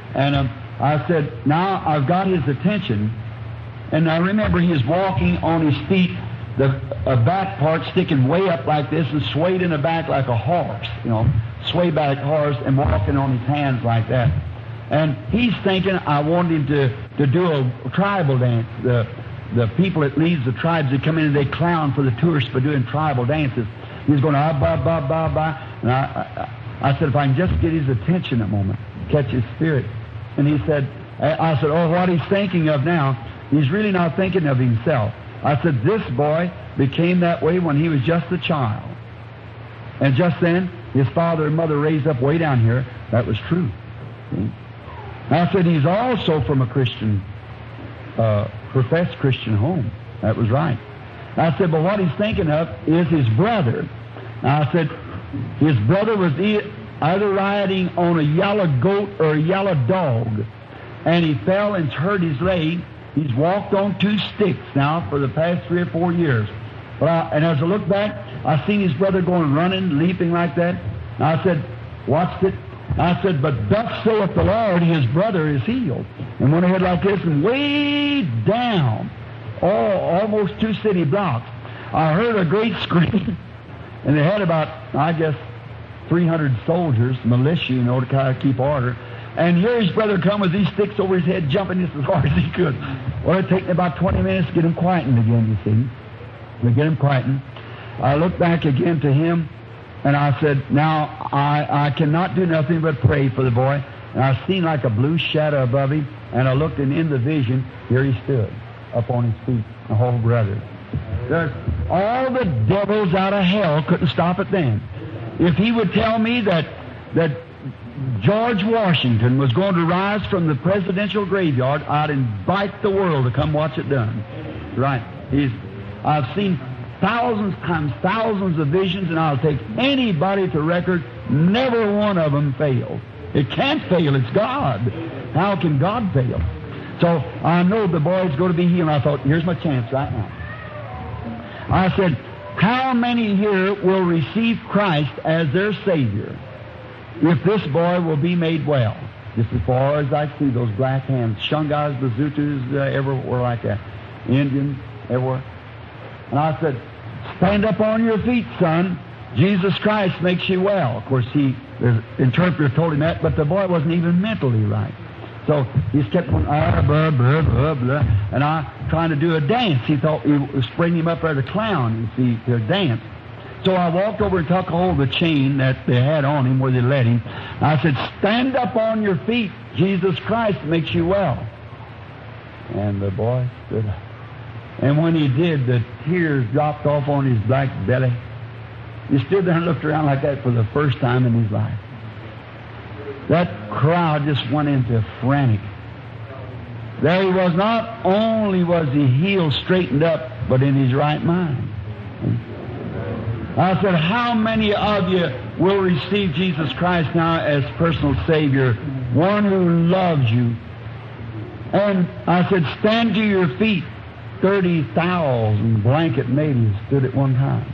And I said, now I've got his attention. And I remember he was walking on his feet, the back part sticking way up like this and swayed in the back like a horse, sway back horse and walking on his hands like that. And he's thinking I want him to do a tribal dance. The people that leads the tribes, they come in and they clown for the tourists for doing tribal dances. He's going, ba, ba, ba, ba. And I said, if I can just get his attention a moment, catch his spirit. And he said, I said, oh, what he's thinking of now, he's really not thinking of himself. I said, this boy became that way when he was just a child. And just then, his father and mother raised up way down here. That was true. See? I said, he's also from a Christian, professed Christian home. That was right. I said, but what he's thinking of is his brother. I said, his brother was either riding on a yellow goat or a yellow dog, and he fell and hurt his leg. He's walked on 2 sticks now for the past 3 or 4 years. And as I look back, I seen his brother going running, leaping like that. And I said, watched it. I said, but thus saith the Lord, his brother is healed. And went ahead like this and way down, almost 2 city blocks, I heard a great scream. And they had about, I guess, 300 soldiers, militia, to kind of keep order. And here his brother come with these sticks over his head, jumping just as hard as he could. Well, it took me about 20 minutes to get him quietened again, you see. To get him quietened. I looked back again to him, and I said, now, I cannot do nothing but pray for the boy. And I seen like a blue shadow above him, and I looked, and in the vision, here he stood, up on his feet, a whole brother. There's all the devils out of hell couldn't stop it then. If he would tell me that George Washington was going to rise from the presidential graveyard, I'd invite the world to come watch it done. Right. I've seen thousands times thousands of visions, and I'll take anybody to record. Never one of them failed. It can't fail. It's God. How can God fail? So I know the boy's going to be healed. I thought, here's my chance right now. I said, how many here will receive Christ as their Savior if this boy will be made well? Just as far as I see those black hands, Shungais, Basutus, everywhere like that, Indians, everywhere. And I said, stand up on your feet, son. Jesus Christ makes you well. Of course, the interpreter told him that, but the boy wasn't even mentally right. So he kept going, blah, blah, blah, blah, and I trying to do a dance. He thought he was bringing him up there to clown, you see, to dance. So I walked over and took hold of the chain that they had on him where they led him. I said, stand up on your feet. Jesus Christ makes you well. And the boy stood up. And when he did, the tears dropped off on his black belly. He stood there and looked around like that for the first time in his life. That crowd just went into frantic. There he was. Not only was he healed, straightened up, but in his right mind. I said, how many of you will receive Jesus Christ now as personal Savior, one who loves you? And I said, stand to your feet. 30,000 blanket natives stood at one time.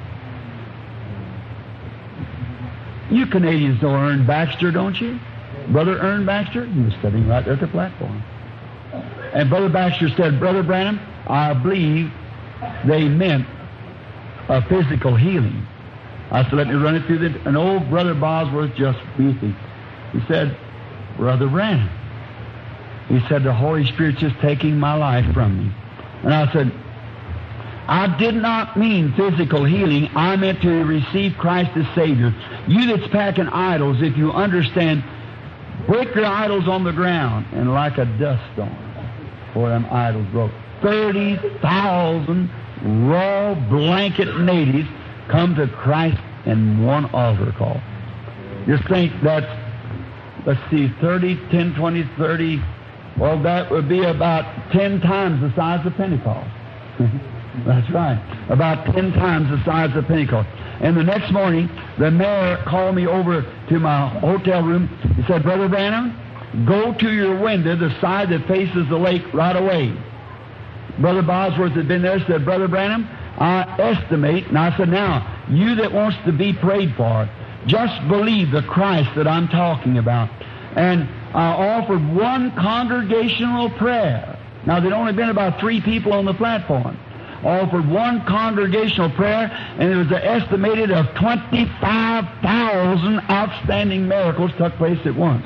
You Canadians know Ern Baxter, don't you? Brother Ern Baxter? He was sitting right there at the platform. And Brother Baxter said, Brother Branham, I believe they meant a physical healing. I said, let me run it through an old Brother Bosworth, just beefy. He said, Brother Branham. He said, the Holy Spirit's just taking my life from me. And I said, I did not mean physical healing. I meant to receive Christ as Savior. You that's packing idols, if you understand, break your idols on the ground and like a dust storm for them idols broke. 30,000 raw blanket natives come to Christ in one altar call. Just think that's, let's see, 30, 10, 20, 30, well, that would be about 10 times the size of Pentecost. That's right. About 10 times the size of Pentecost. And the next morning, the mayor called me over to my hotel room. He said, Brother Branham, go to your window, the side that faces the lake, right away. Brother Bosworth had been there, said, Brother Branham, I estimate, and I said, now, you that wants to be prayed for, just believe the Christ that I'm talking about. And I offered one congregational prayer. Now, there'd only been about 3 people on the platform. Offered one congregational prayer, and it was estimated of 25,000 outstanding miracles took place at once.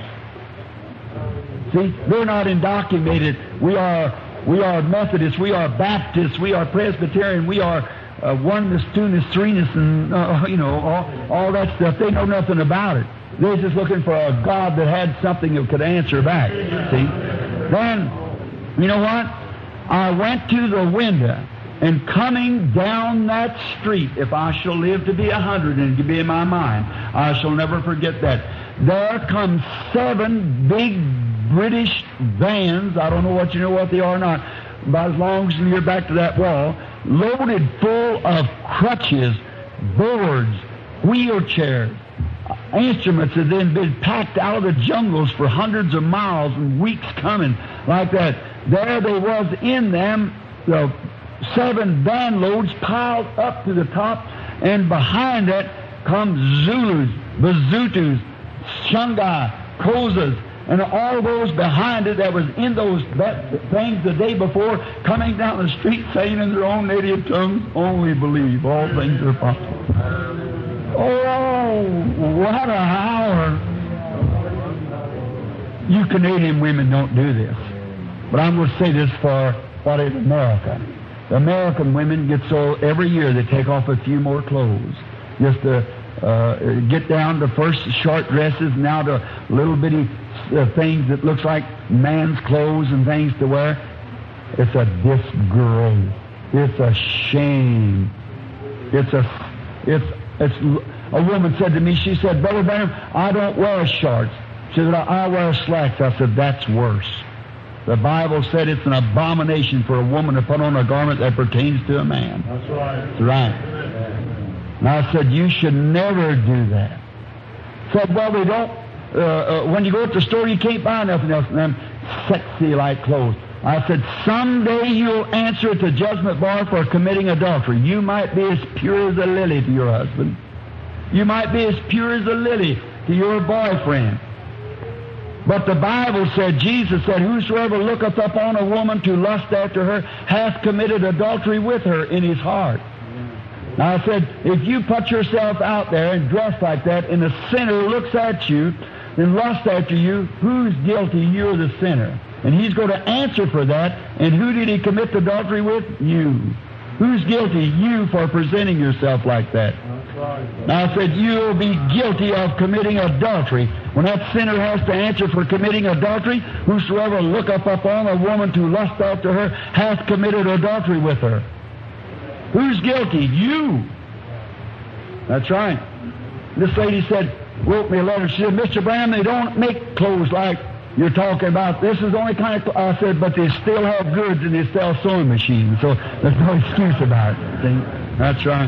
See, they're not indoctrinated. We are Methodists, we are Baptists, we are Presbyterian, we are oneness, two-ness, threeness, and all that stuff. They know nothing about it. They're just looking for a God that had something that could answer back. See? Then, you know what? I went to the window, and coming down that street, if I shall live to be 100 and to be in my mind, I shall never forget that. There come 7 big British vans, I don't know what they are or not, about as long as you're back to that wall, loaded full of crutches, boards, wheelchairs, instruments that had been packed out of the jungles for hundreds of miles and weeks coming like that. There they was in them, the 7 van loads piled up to the top, and behind that comes Zulus, Basutos, Shungai, Kozas, and all those behind it that was in those things the day before, coming down the street saying in their own native tongues, only believe, all things are possible. Oh, what a hour. You Canadian women don't do this. But I'm going to say this for what is America. The American women get so, every year they take off a few more clothes. Just to get down to first short dresses, now to little bitty things that looks like man's clothes and things to wear. It's a disgrace. It's a shame. It's a woman said to me, she said, Brother Branham, I don't wear shorts. She said, I wear slacks. I said, that's worse. The Bible said it's an abomination for a woman to put on a garment that pertains to a man. That's right. That's right. And I said, you should never do that. Said, well, they don't. When you go to the store, you can't buy nothing else than them sexy-like clothes. I said, someday you'll answer at the judgment bar for committing adultery. You might be as pure as a lily to your husband. You might be as pure as a lily to your boyfriend. But the Bible said, Jesus said, whosoever looketh upon a woman to lust after her hath committed adultery with her in his heart. Now I said, if you put yourself out there and dress like that, and the sinner looks at you and lusts after you, who's guilty? You're the sinner. And he's going to answer for that. And who did he commit adultery with? You. Who's guilty? You, for presenting yourself like that. Now I said, you'll be guilty of committing adultery. When that sinner has to answer for committing adultery, whosoever looketh upon a woman to lust after her hath committed adultery with her. Who's guilty? You. That's right. This lady wrote me a letter. She said, Mr. Branham, they don't make clothes like you're talking about. This is the only kind of I said, but they still have goods and they sell sewing machines, so there's no excuse about it. See? That's right.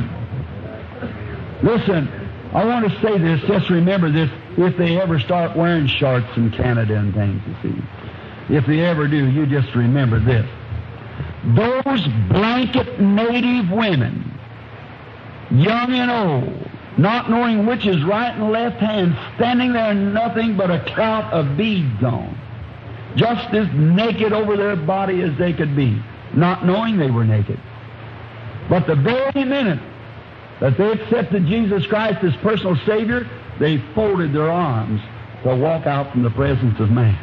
Listen, I want to say this, just remember this, if they ever start wearing shorts in Canada and things, you see. If they ever do, you just remember this. Those blanket native women, young and old, not knowing which is right and left hand, standing there nothing but a clout of beads on, just as naked over their body as they could be, not knowing they were naked. But the very minute that they accepted Jesus Christ as personal Savior, they folded their arms to walk out from the presence of man.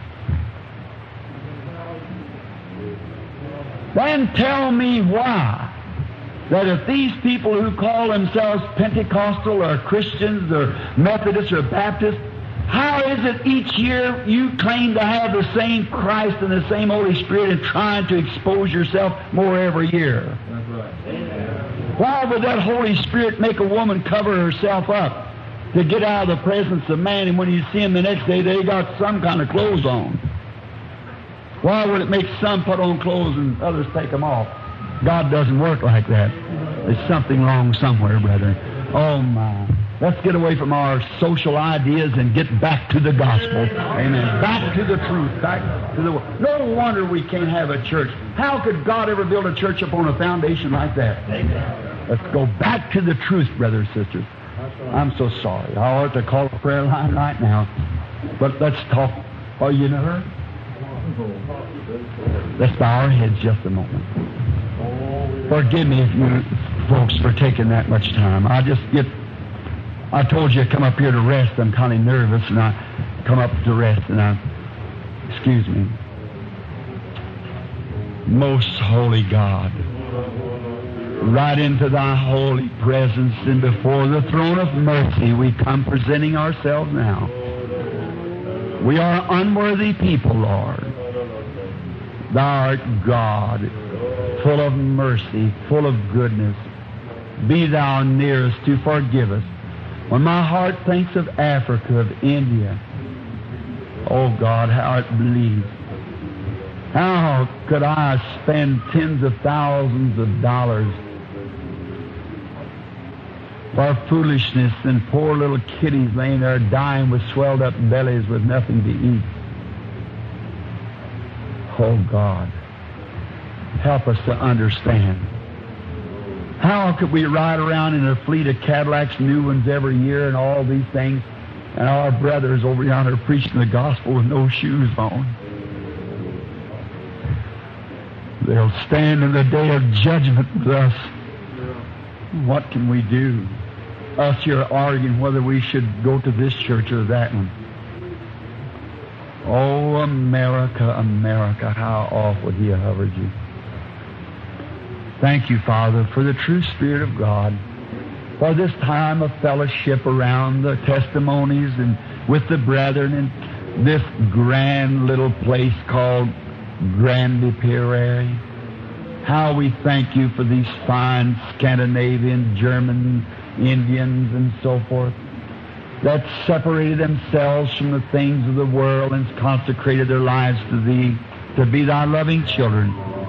Then tell me why that if these people who call themselves Pentecostal or Christians or Methodists or Baptists, how is it each year you claim to have the same Christ and the same Holy Spirit and trying to expose yourself more every year? That's right. Why would that Holy Spirit make a woman cover herself up to get out of the presence of man, and when you see them the next day, they got some kind of clothes on? Why would it make some put on clothes and others take them off? God doesn't work like that. There's something wrong somewhere, brethren. Oh, my. Let's get away from our social ideas and get back to the gospel. Amen. Back to the truth. Back to the word. No wonder we can't have a church. How could God ever build a church upon a foundation like that? Let's go back to the truth, brothers and sisters. I'm so sorry. I ought to call a prayer line right now. But let's talk Are you never? Let's bow our heads just a moment. Forgive me if you folks for taking that much time. I told you I come up here to rest. I'm kind of nervous, and I come up to rest, and excuse me. Most holy God, right into thy holy presence and before the throne of mercy we come presenting ourselves now. We are unworthy people, Lord. Thou art God, full of mercy, full of goodness. Be thou near us to forgive us. When my heart thinks of Africa, of India, oh God, how it bleeds. How could I spend tens of thousands of dollars for foolishness and poor little kiddies laying there dying with swelled up bellies with nothing to eat? Oh God, help us to understand. How could we ride around in a fleet of Cadillacs, new ones every year, and all these things, and our brothers over yonder preaching the gospel with no shoes on? They'll stand in the day of judgment with us. What can we do? Us here arguing whether we should go to this church or that one. Oh, America, America, how oft would He have hovered you. Thank you, Father, for the true Spirit of God, for this time of fellowship around the testimonies and with the brethren in this grand little place called Grande Prairie. How we thank you for these fine Scandinavian, German, Indians, and so forth that separated themselves from the things of the world and consecrated their lives to Thee, to be Thy loving children,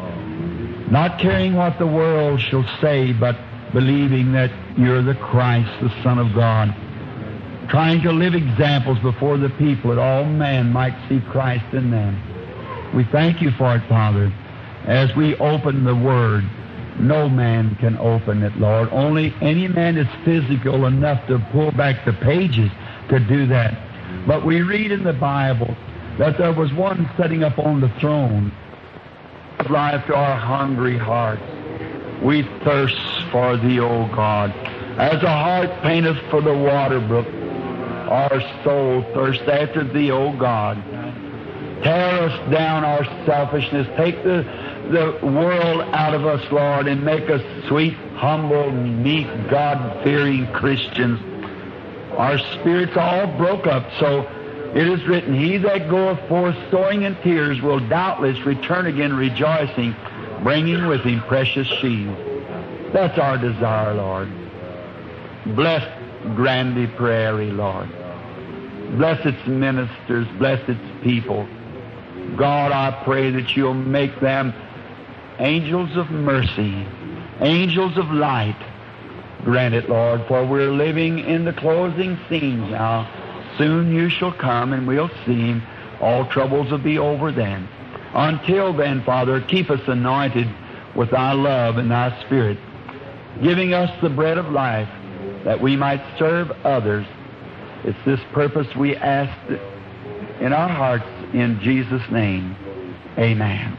not caring what the world shall say, but believing that You're the Christ, the Son of God, trying to live examples before the people that all men might see Christ in them. We thank You for it, Father. As we open the Word, no man can open it, Lord. Only any man that's physical enough to pull back the pages could do that. But we read in the Bible that there was one sitting up on the throne, life to our hungry hearts. We thirst for Thee, O God. As a hart painteth for the water brook, our soul thirsts after Thee, O God. Tear us down our selfishness. Take the world out of us, Lord, and make us sweet, humble, meek, God-fearing Christians. Our spirits all broke up, so it is written, He that goeth forth sowing in tears will doubtless return again rejoicing, bringing with him precious sheaves. That's our desire, Lord. Bless Grande Prairie, Lord. Bless its ministers, bless its people. God, I pray that You'll make them angels of mercy, angels of light. Grant it, Lord, for we're living in the closing scenes now. Soon You shall come and we'll see Him. All troubles will be over then. Until then, Father, keep us anointed with Thy love and Thy Spirit, giving us the bread of life that we might serve others. It's this purpose we ask in our hearts in Jesus' name. Amen.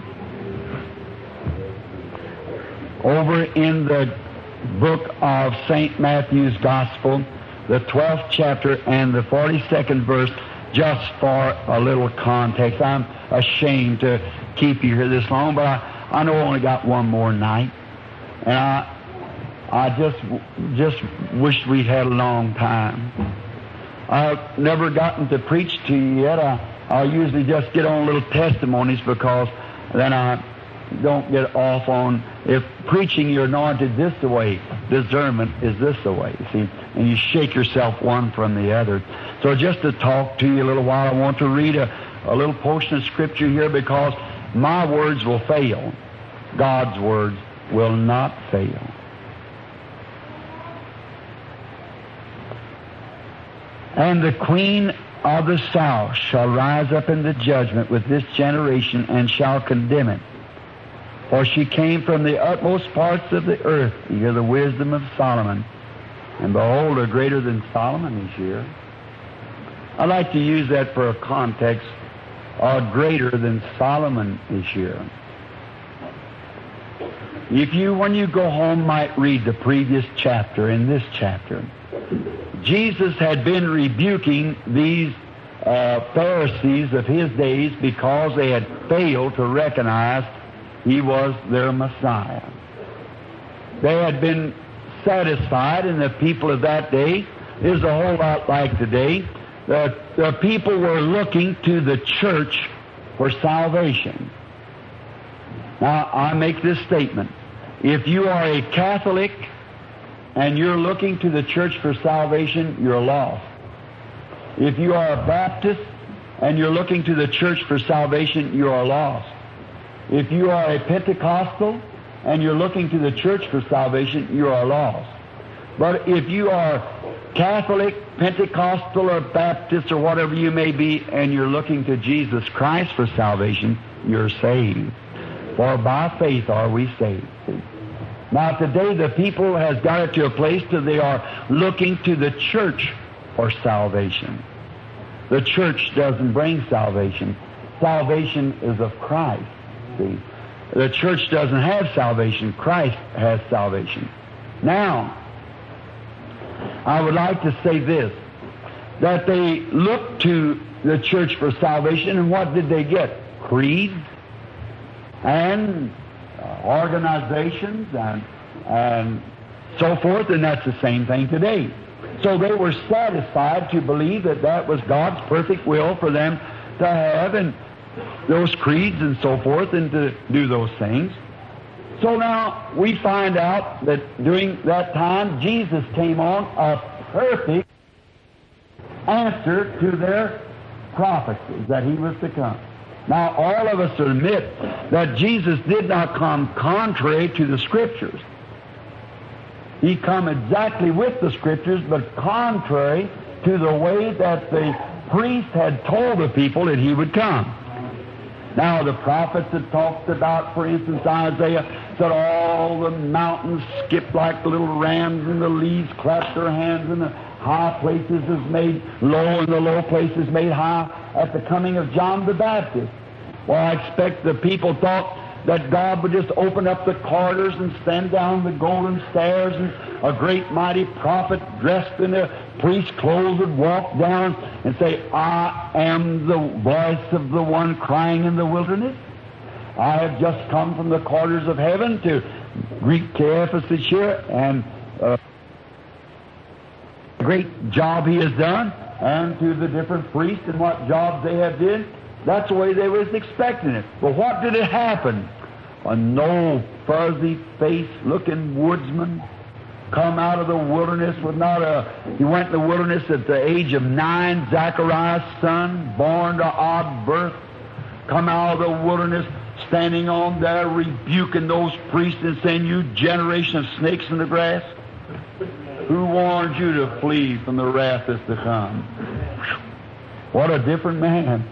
Over in the book of St. Matthew's Gospel, the 12th chapter and the 42nd verse, just for a little context. I'm ashamed to keep you here this long, but I know I only got one more night. And I just wish we'd had a long time. I've never gotten to preach to you yet. I usually just get on little testimonies because then I don't get off on if preaching you're anointed this way, discernment is this the way, you see, and you shake yourself one from the other. So just to talk to you a little while, I want to read a little portion of Scripture here because my words will fail. God's words will not fail. And the queen of the south shall rise up in the judgment with this generation and shall condemn it. For she came from the utmost parts of the earth to hear the wisdom of Solomon. And behold, a greater than Solomon is here. I'd like to use that for a context greater than Solomon is here. If you, when you go home, might read the previous chapter in this chapter, Jesus had been rebuking these Pharisees of his days because they had failed to recognize he was their Messiah. They had been satisfied, and the people of that day is a whole lot like today. The people were looking to the church for salvation. Now, I make this statement. If you are a Catholic and you're looking to the church for salvation, you're lost. If you are a Baptist and you're looking to the church for salvation, you are lost. If you are a Pentecostal and you're looking to the church for salvation, you are lost. But if you are Catholic, Pentecostal, or Baptist, or whatever you may be, and you're looking to Jesus Christ for salvation, you're saved. For by faith are we saved. Now today the people has got it to a place that they are looking to the church for salvation. The church doesn't bring salvation. Salvation is of Christ. See? The church doesn't have salvation. Christ has salvation. Now, I would like to say this, that they looked to the church for salvation, and what did they get? Creeds and organizations and so forth, and that's the same thing today. So they were satisfied to believe that that was God's perfect will for them to have, and those creeds and so forth, and to do those things. So now we find out that during that time Jesus came on a perfect answer to their prophecies that he was to come. Now all of us admit that Jesus did not come contrary to the Scriptures. He come exactly with the Scriptures, but contrary to the way that the priest had told the people that he would come. Now the prophets had talked about, for instance, Isaiah said all the mountains skipped like little rams, and the leaves clapped their hands, and the high places is made low, and the low places made high at the coming of John the Baptist. Well, I expect the people thought that God would just open up the corridors and stand down the golden stairs, and a great mighty prophet dressed in a priest's clothes would walk down and say, I am the voice of the one crying in the wilderness. I have just come from the corridors of heaven to greet Caiaphas here, and great job he has done, and to the different priests and what jobs they have did. That's the way they was expecting it. But what did it happen? An old fuzzy-faced-looking woodsman come out of the wilderness with he went in the wilderness at the age of 9, Zachariah's son, born to odd birth, come out of the wilderness, standing on there rebuking those priests and saying, you generation of snakes in the grass, who warned you to flee from the wrath that's to come? What a different man.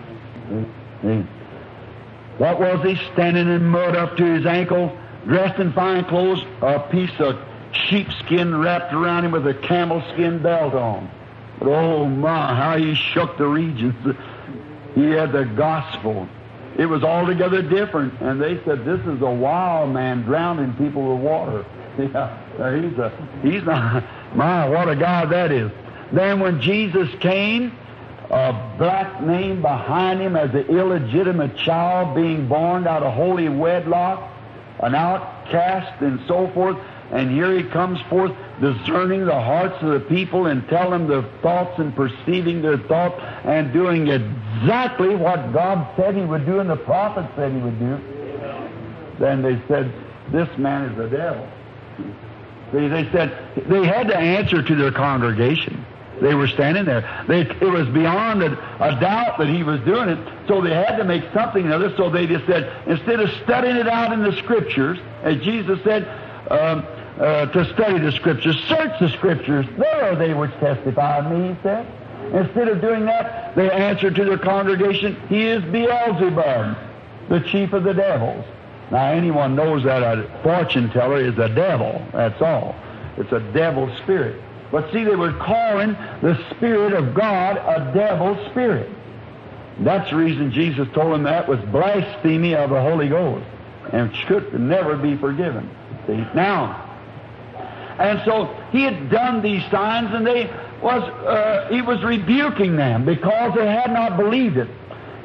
What was he? Standing in mud up to his ankle, dressed in fine clothes, a piece of sheepskin wrapped around him with a camel skin belt on. But oh my, how he shook the regions. He had the gospel. It was altogether different. And they said, this is a wild man drowning people with water. Yeah, he's not, my, what a God that is. Then when Jesus came, a black name behind him as an illegitimate child being born out of holy wedlock, an outcast and so forth, and here he comes forth discerning the hearts of the people and telling them their thoughts and perceiving their thoughts and doing exactly what God said he would do and the prophet said he would do. Then they said, this man is the devil. See, they said they had to answer to their congregation. They were standing there. It was beyond a doubt that he was doing it, so they had to make something of it. So they just said, instead of studying it out in the Scriptures, as Jesus said, to study the Scriptures, search the Scriptures. There are they which testify of me, he said. Instead of doing that, they answered to their congregation, he is Beelzebub, the chief of the devils. Now, anyone knows that a fortune teller is a devil. That's all. It's a devil spirit. But see, they were calling the Spirit of God a devil spirit. That's the reason Jesus told him that was blasphemy of the Holy Ghost, and should never be forgiven. See? Now, and so he had done these signs, and he was rebuking them because they had not believed it.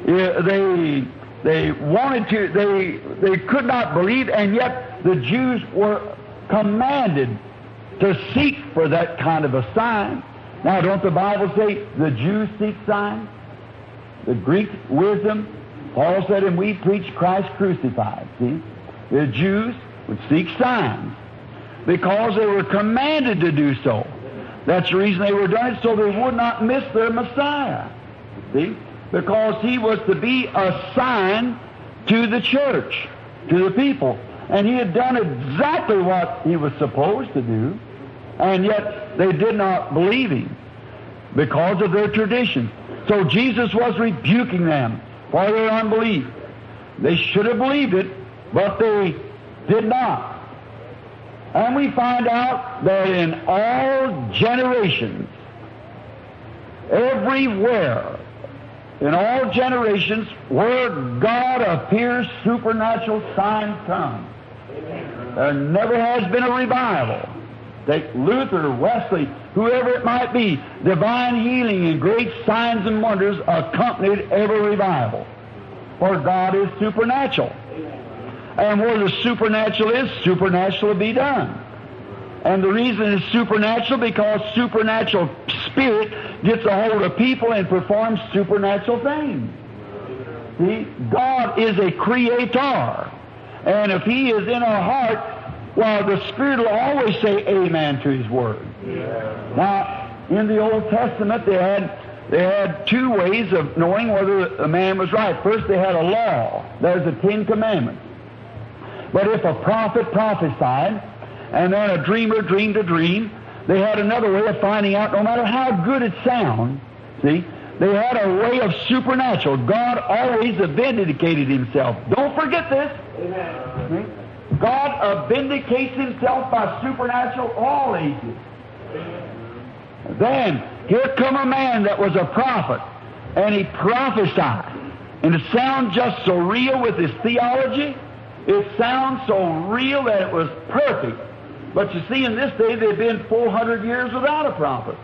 They wanted to, they could not believe, and yet the Jews were commanded to seek for that kind of a sign. Now, don't the Bible say the Jews seek signs? The Greek wisdom, Paul said, and we preach Christ crucified. See? The Jews would seek signs because they were commanded to do so. That's the reason they were done it, so they would not miss their Messiah. See? Because he was to be a sign to the church, to the people. And he had done exactly what he was supposed to do, and yet they did not believe him because of their tradition. So Jesus was rebuking them for their unbelief. They should have believed it, but they did not. And we find out that in all generations, everywhere, in all generations, where God appears, supernatural signs come. There never has been a revival. Take Luther, Wesley, whoever it might be, divine healing and great signs and wonders accompanied every revival. For God is supernatural. And where the supernatural is, supernatural will be done. And the reason it's supernatural because supernatural spirit gets a hold of people and performs supernatural things. See, God is a creator. And if He is in our heart, well, the Spirit will always say amen to His Word. Yeah. Now, in the Old Testament, they had two ways of knowing whether a man was right. First, they had a law. There's the Ten Commandments. But if a prophet prophesied, and then a dreamer dreamed a dream, they had another way of finding out, no matter how good it sounds, see, they had a way of supernatural. God always vindicated Himself. Don't forget this. Amen. God vindicates Himself by supernatural all ages. Then, here come a man that was a prophet, and he prophesied. And it sounds just so real with his theology. It sounds so real that it was perfect. But you see, in this day, they've been 400 years without a prophet.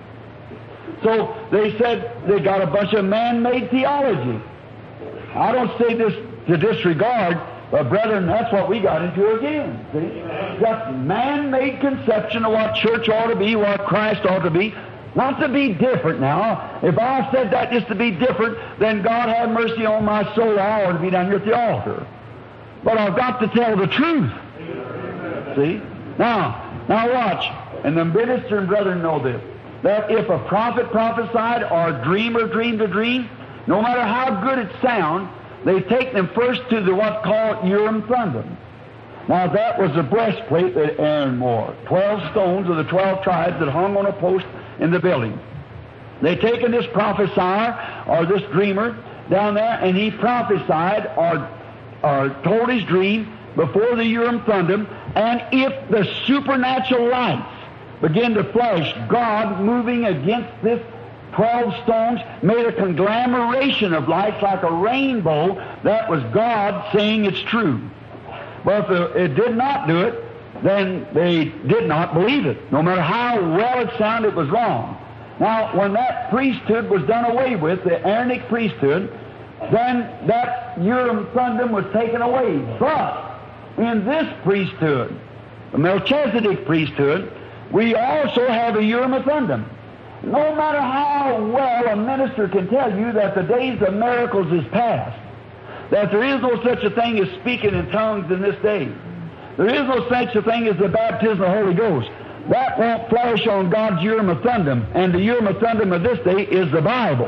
So they said they got a bunch of man-made theology. I don't say this to disregard, but brethren, that's what we got into again. See? Just man-made conception of what church ought to be, what Christ ought to be. Not to be different now. If I said that just to be different, then God have mercy on my soul. I ought to be down here at the altar. But I've got to tell the truth. See? Now watch. And the minister and brethren know this. That if a prophet prophesied or a dreamer dreamed a dream, no matter how good it sounds, they take them first to the what's called Urim Thummim. Now that was the breastplate that Aaron wore. 12 stones of the 12 tribes that hung on a post in the building. They taken this prophesier or this dreamer down there, and he prophesied or told his dream before the Urim Thummim, and if the supernatural lights begin to flash, God moving against this 12 stones made a conglomeration of lights like a rainbow. That was God saying it's true. But if it did not do it, then they did not believe it. No matter how well it sounded, it was wrong. Now, when that priesthood was done away with, the Aaronic priesthood, then that Urim Thummim was taken away. But in this priesthood, the Melchizedek priesthood, we also have a Urim Thummim. No matter how well a minister can tell you that the days of miracles is past, that there is no such a thing as speaking in tongues in this day, there is no such a thing as the baptism of the Holy Ghost, that won't flash on God's Urim Thummim, and the Urim Thummim of this day is the Bible.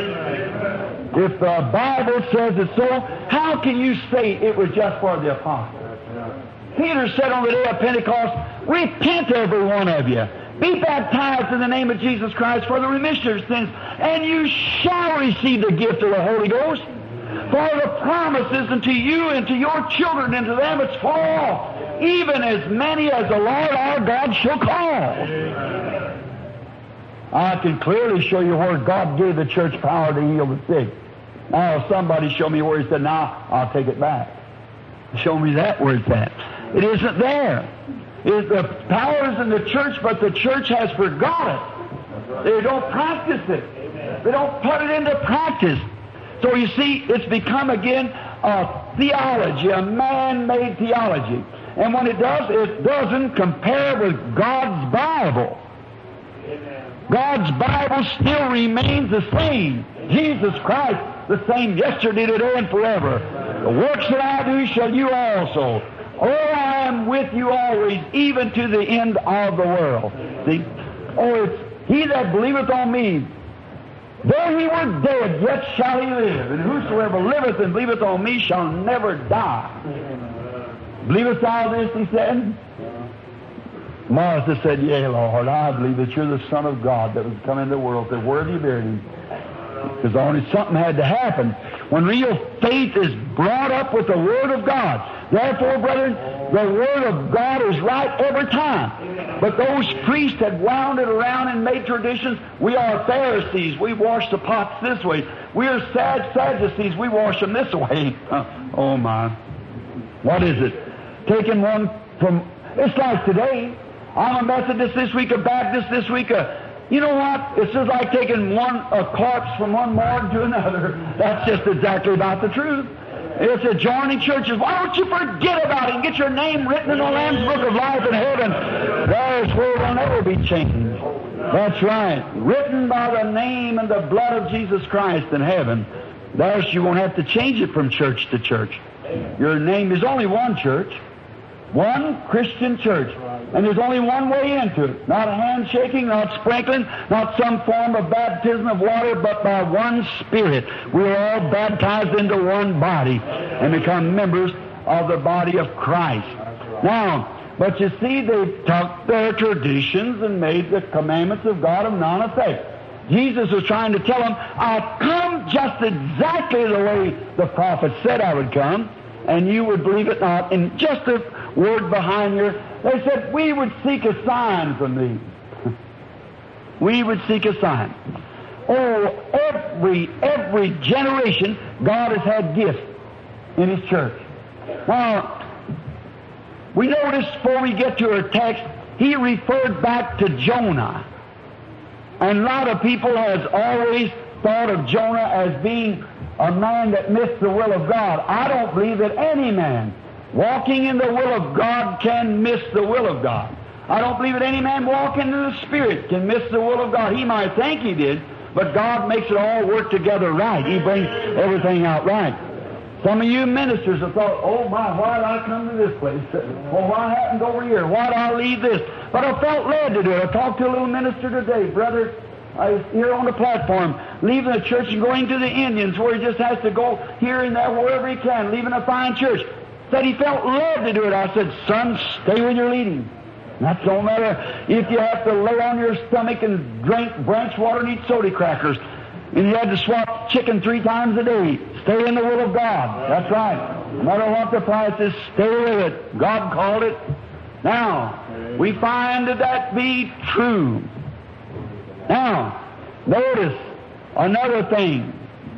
If the Bible says it so, how can you say it was just for the apostles? Peter said on the day of Pentecost, repent every one of you. Be baptized in the name of Jesus Christ for the remission of sins, and you shall receive the gift of the Holy Ghost. For the promises unto you and to your children and to them it's for all, even as many as the Lord our God shall call. I can clearly show you where God gave the church power to heal the sick. Now, somebody show me where he said, now, I'll take it back. Show me that where it's at. It isn't there. The power is in the church, but the church has forgot it. They don't practice it. They don't put it into practice. So you see, it's become again a theology, a man-made theology. And when it does, it doesn't compare with God's Bible. God's Bible still remains the same. Jesus Christ, the same yesterday, today, and forever. The works that I do shall you also. Oh, I am with you always, even to the end of the world. See? Oh, it's he that believeth on me, though he were dead, yet shall he live. And whosoever liveth and believeth on me shall never die. Believest thou this, he said? Martha said, Yea, Lord, I believe that you're the Son of God that was come into the world. That where have you buried him? Because only something had to happen. When real faith is brought up with the Word of God. Therefore, brethren, the Word of God is right every time. But those priests had wound it around and made traditions. We are Pharisees. We wash the pots this way. We are Sadducees. We wash them this way. Oh, my. What is it? Taking one from... It's like today. I'm a Methodist this week, a Baptist this week, you know what? It's just like taking a corpse from one morgue to another. That's just exactly about the truth. It's adjoining churches. Why don't you forget about it and get your name written in the Lamb's Book of Life in heaven? There's where it will never be changed. That's right. Written by the name and the blood of Jesus Christ in heaven. There's, you won't have to change it from church to church. Your name is only one church. One Christian church. And there's only one way into it. Not handshaking, not sprinkling, not some form of baptism of water, but by one Spirit. We're all baptized into one body and become members of the body of Christ. Now, but you see, they took their traditions and made the commandments of God of none effect. Jesus was trying to tell them, I'll come just exactly the way the prophet said I would come, and you would believe it not. And just a word behind here, they said, we would seek a sign from thee. We would seek a sign. Oh, every generation, God has had gifts in His church. Now, we notice before we get to our text, he referred back to Jonah. And a lot of people has always thought of Jonah as being a man that missed the will of God. I don't believe that any man walking in the will of God can miss the will of God. I don't believe that any man walking in the Spirit can miss the will of God. He might think he did, but God makes it all work together right. He brings everything out right. Some of you ministers have thought, oh my, why did I come to this place? Well, what happened over here? Why did I leave this? But I felt led to do it. I talked to a little minister today, brother. I was here on the platform, leaving the church and going to the Indians, where he just has to go here and there, wherever he can, leaving a fine church. Said he felt led to do it. I said, son, stay with your leading. That don't matter if you have to lay on your stomach and drink branch water and eat soda crackers, and you had to swap chicken 3 times a day. Stay in the will of God. That's right. No matter what the price is, stay with it. God called it. Now, we find that be true. Now, notice another thing.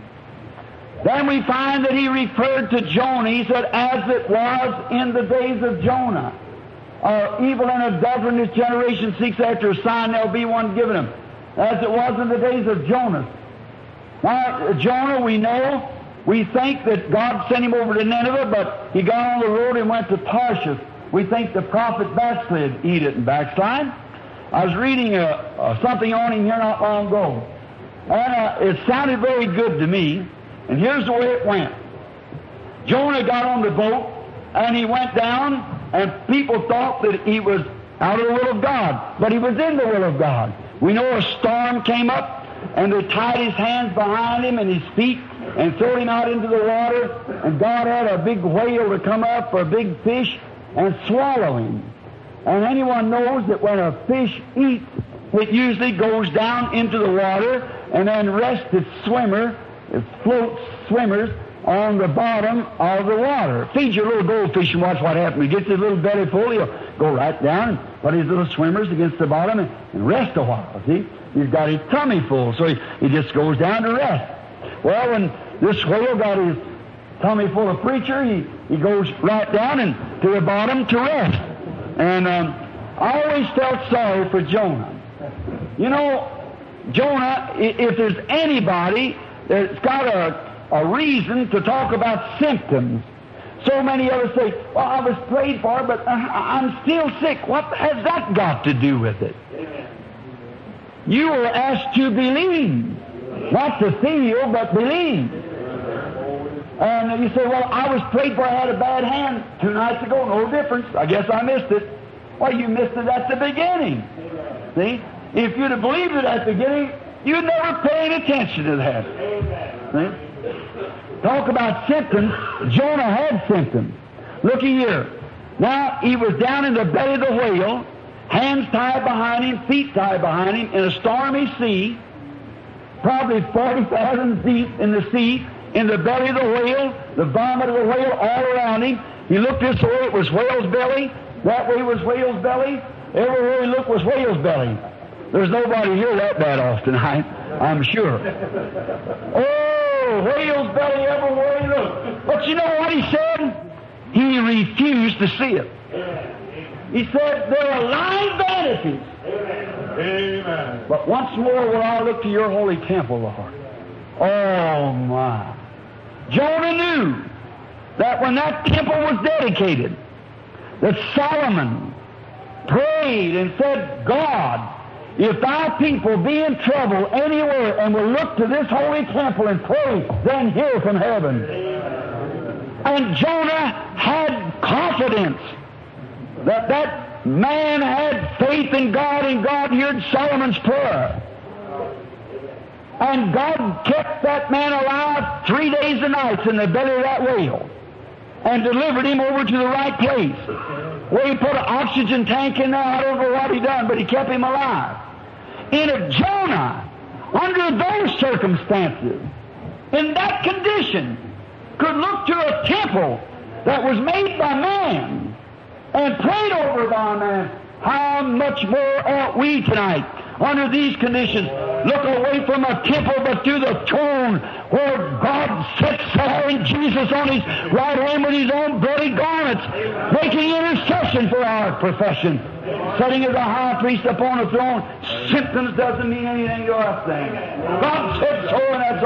Then we find that he referred to Jonah. He said, as it was in the days of Jonah. Evil and adulterous generation seeks after a sign, there'll be one given him. As it was in the days of Jonah. Now, Jonah, we know, we think that God sent him over to Nineveh, but he got on the road and went to Tarshish. We think the prophet backslid. He didn't backslide. I was reading something on him here not long ago, and it sounded very good to me, and here's the way it went. Jonah got on the boat, and he went down, and people thought that he was out of the will of God, but he was in the will of God. We know a storm came up, and they tied his hands behind him and his feet and threw him out into the water, and God had a big whale to come up, or a big fish, and swallow him. And anyone knows that when a fish eats, it usually goes down into the water and then rests its floats swimmers on the bottom of the water. Feed your little goldfish and watch what happens. He gets his little belly full, he'll go right down and put his little swimmers against the bottom and rest a while, see? He's got his tummy full, so he just goes down to rest. Well, when This whale got his tummy full of preacher. He goes right down and to the bottom to rest. And I always felt sorry for Jonah. You know, Jonah, if there's anybody that's got a reason to talk about symptoms, so many of us say, well, I was prayed for, but I'm still sick. What has that got to do with it? You were asked to believe, not to feel, but believe. And you say, well, I was prayed for, I had a bad hand 2 nights ago, no difference. I guess I missed it. Well, you missed it at the beginning. See? If you'd have believed it at the beginning, you'd never paid attention to that. See? Talk about symptoms. Jonah had symptoms. Looky here. Now, he was down in the belly of the whale, hands tied behind him, feet tied behind him, in a stormy sea, probably 40,000 feet in the sea, in the belly of the whale, the vomit of the whale all around him. He looked this way, it was whale's belly. That way was whale's belly. Everywhere he looked was whale's belly. There's nobody here that bad off tonight, I'm sure. Oh, whale's belly everywhere he looked. But you know what he said? He refused to see it. He said, there are lying vanities. Amen. But once more will I look to your holy temple, Lord. Oh, my. Jonah knew that when that temple was dedicated, that Solomon prayed and said, God, if thy people be in trouble anywhere and will look to this holy temple and pray, then hear from heaven. And Jonah had confidence that that man had faith in God, and God heard Solomon's prayer. And God kept that man alive 3 days and nights in the belly of that whale and delivered him over to the right place. Well, he put an oxygen tank in there. I don't know what he done, but he kept him alive. In a Jonah, under those circumstances, in that condition, could look to a temple that was made by man and prayed over by man. How much more ought we tonight, under these conditions, look away from a temple but to the throne where God sits there in Jesus on His right hand with His own bloody garments, making intercession for our profession, sitting as a high priest upon a throne. Symptoms doesn't mean anything to us then. God said so, and that's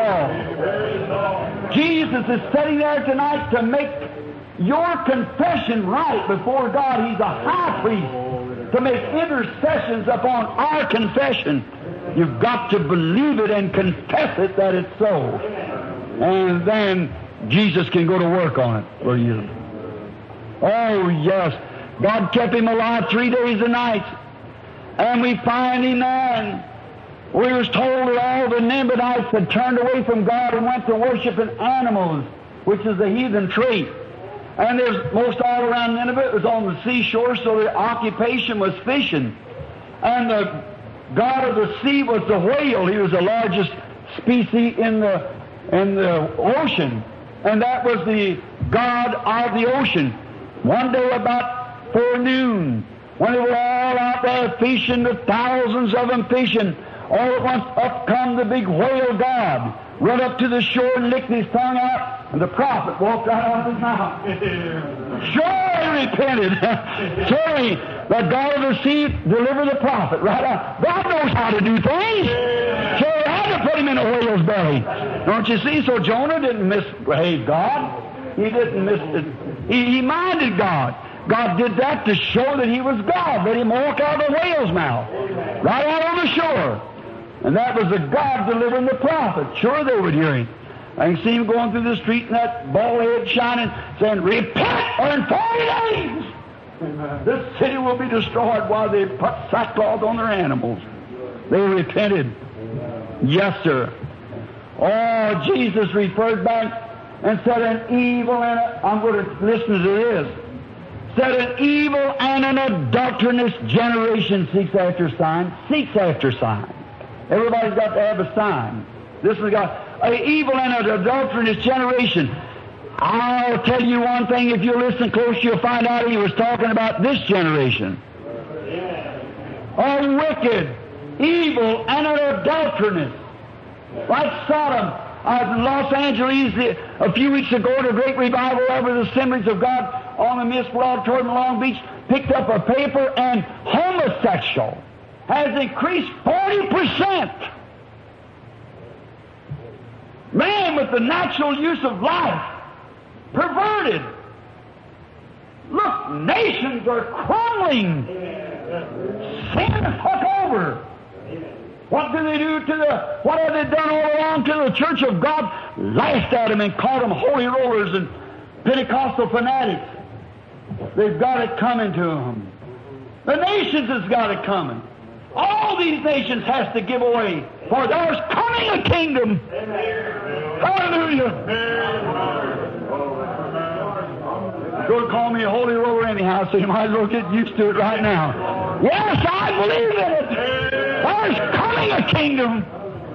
all. Jesus is sitting there tonight to make your confession right before God. He's a high priest to make intercessions upon our confession. You've got to believe it and confess it that it's so. And then Jesus can go to work on it for you. Oh, yes. God kept him alive 3 days and nights. And we find him there. We was told that all the Ninevites had turned away from God and went to worshiping animals, which is a heathen trait. And there's most all around Nineveh, it was on the seashore, so the occupation was fishing. And the god of the sea was the whale. He was the largest species in the ocean. And that was the god of the ocean. One day about forenoon, when they were all out there fishing, the thousands of them fishing, all at once up come the big whale god, run up to the shore and licked his tongue out, and the prophet walked right out of his mouth. Sure, he repented. Sorry, the God of the sea delivered the prophet right out. God knows how to do things. So he had to put him in a whale's belly. Don't you see? So Jonah didn't misbehave God. He didn't miss it. He minded God. God did that to show that He was God. Let Him walk out of the whale's mouth, right out on the shore. And that was the God delivering the prophet. Sure, they would hear him. I can see him going through the street and that bald head shining, saying, repent, or in 40 days this city will be destroyed, while they put sackcloth on their animals. They repented. Yes, sir. Oh, Jesus referred back and said an evil and I'm going to listen to this. Said an evil and an adulterous generation seeks after signs. Seeks after signs. Everybody's got to have a sign. This has got an evil and an adulterous generation. I'll tell you one thing, if you listen close, you'll find out he was talking about this generation. A wicked, evil, and an adulteress. Like Sodom. Los Angeles, a few weeks ago, at a great revival over the Assemblies of God on the Municipal Auditorium in Long Beach, picked up a paper, and homosexual has increased 40%. Man with the natural use of life, perverted. Look, nations are crumbling. Sin took over. What do they do what have they done all along to the Church of God? Lashed at them and called them holy rollers and Pentecostal fanatics. They've got it coming to them. The nations has got it coming. All these nations has to give away, for there's coming a kingdom. Hallelujah. You're going to call me a holy roller anyhow, so you might as well get used to it right now. Yes, I believe in it. There's coming a kingdom.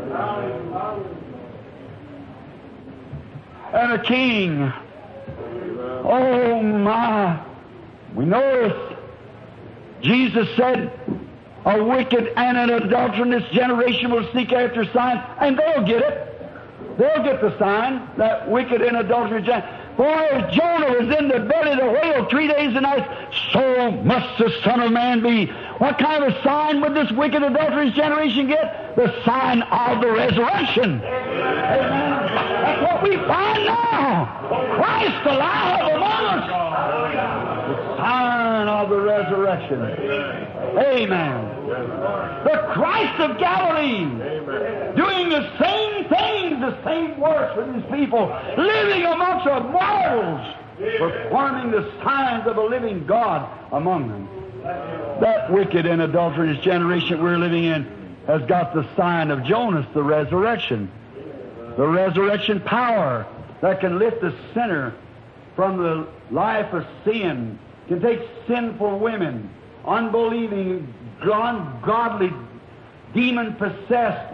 And a king. Oh my. We know this. Jesus said, a wicked and an adulterous generation will seek after signs, and they'll get it. They'll get the sign, that wicked and adulterous generation. For as Jonah was in the belly of the whale 3 days and nights, so must the Son of Man be. What kind of a sign would this wicked, adulterous generation get? The sign of the resurrection. Amen. That's what we find now. Christ alive among us. The sign of the resurrection. Amen. The Christ of Galilee, doing the same things, the same works with His people, living amongst the mortals, performing the signs of a living God among them. That wicked and adulterous generation we're living in has got the sign of Jonas, the resurrection. The resurrection power that can lift the sinner from the life of sin, can take sinful women, unbelieving, ungodly, demon-possessed,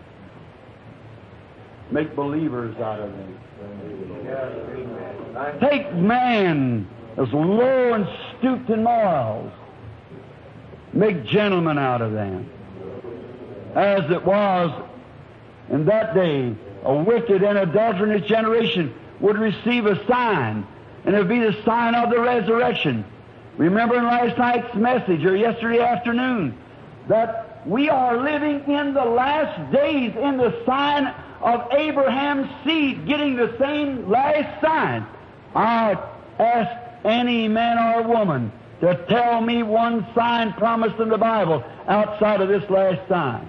make believers out of them. Take man as low and stooped in morals, make gentlemen out of them. As it was in that day, a wicked and adulterous generation would receive a sign, and it would be the sign of the resurrection. Remember in last night's message, or yesterday afternoon, that we are living in the last days in the sign of Abraham's seed, getting the same last sign. I ask any man or woman to tell me one sign promised in the Bible outside of this last sign.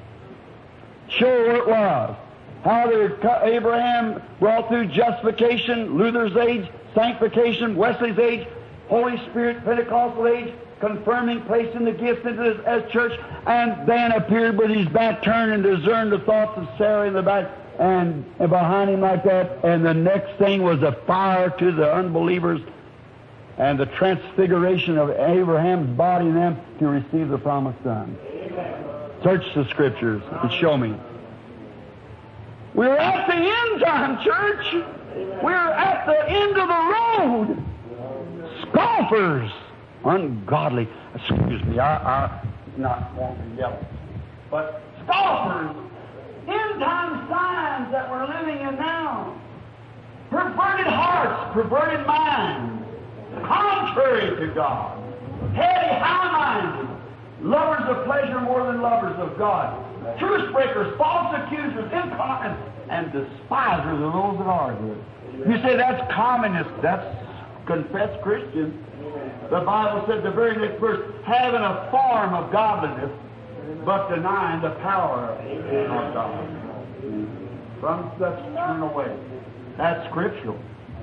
Show where it was. How Abraham brought through justification, Luther's age, sanctification, Wesley's age, Holy Spirit, Pentecostal age, confirming, placing the gifts into this as church, and then appeared with his back turned and discerned the thoughts of Sarah in the back and behind him like that. And the next thing was a fire to the unbelievers and the transfiguration of Abraham's body in them to receive the promised son. Search the Scriptures and show me. We're at the end time, church. We're at the end of the road. Scoffers, ungodly. Excuse me, I not want to yell. But scoffers, end time signs that we're living in now. Perverted hearts, perverted minds, contrary to God. Heady, high-minded, lovers of pleasure more than lovers of God. Truce breakers, false accusers, incontinent, and despisers of those that are good. You say that's communist, that's confessed Christian. The Bible said the very next verse, having a form of godliness, but denying the power of God. From such turn away. That's scriptural.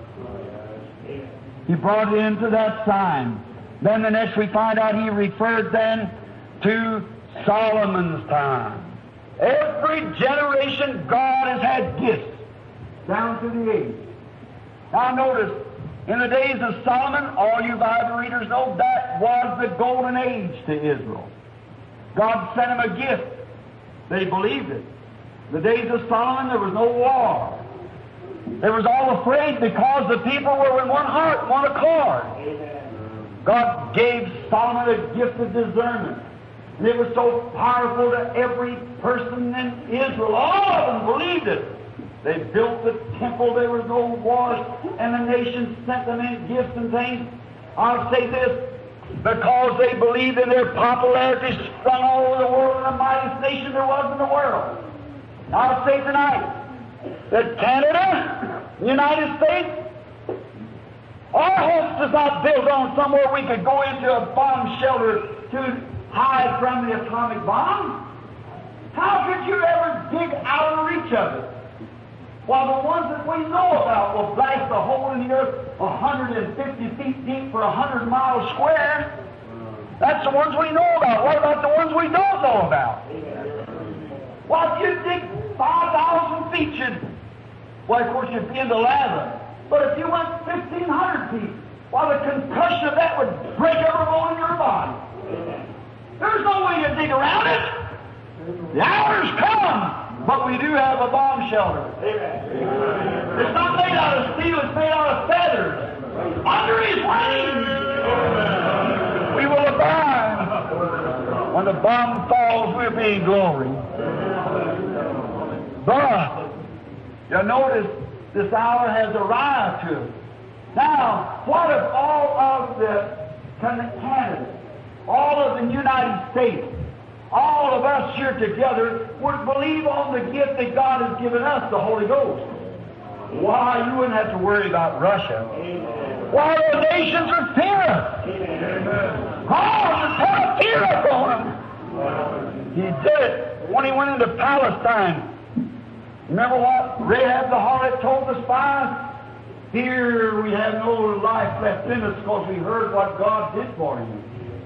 He brought it into that sign. Then the next we find out he referred then to Solomon's time. Every generation God has had gifts down through the age. Now notice, in the days of Solomon, all you Bible readers know that was the golden age to Israel. God sent him a gift. They believed it. The days of Solomon, there was no war. They was all afraid because the people were in one heart, one accord. God gave Solomon a gift of discernment. And it was so powerful that every person in Israel, all of them believed it. They built the temple. There was no wars, and the nations sent them in gifts and things. I'll say this, because they believed in their popularity sprung all over the world, and the mightiest nation there was in the world. I'll say tonight that Canada, the United States, our hope is not built on somewhere we could go into a bomb shelter to hide from the atomic bomb. How could you ever dig out of reach of it? While the ones that we know about will blast a hole in the earth 150 feet deep for 100 miles square. That's the ones we know about. What about the ones we don't know about? Well, if you dig 5,000 feet, well, of course, you'd be in the lava. But if you went 1,500 feet, well, the concussion of that would break every bone in your body. There's no way to dig around it. The hour's come, but we do have a bomb shelter. It's not made out of steel, it's made out of feathers. Under His wings, we will abide. When the bomb falls, we'll be in glory. But, you notice, this hour has arrived to us. Now, what if all of the Canada, all of the United States, all of us here together would believe on the gift that God has given us, the Holy Ghost? Why, you wouldn't have to worry about Russia. Why, the nations would fear us. God would have fear upon them. He did it when He went into Palestine. Remember what Rahab the harlot told the spies? Here we have no life left in us because we heard what God did for you.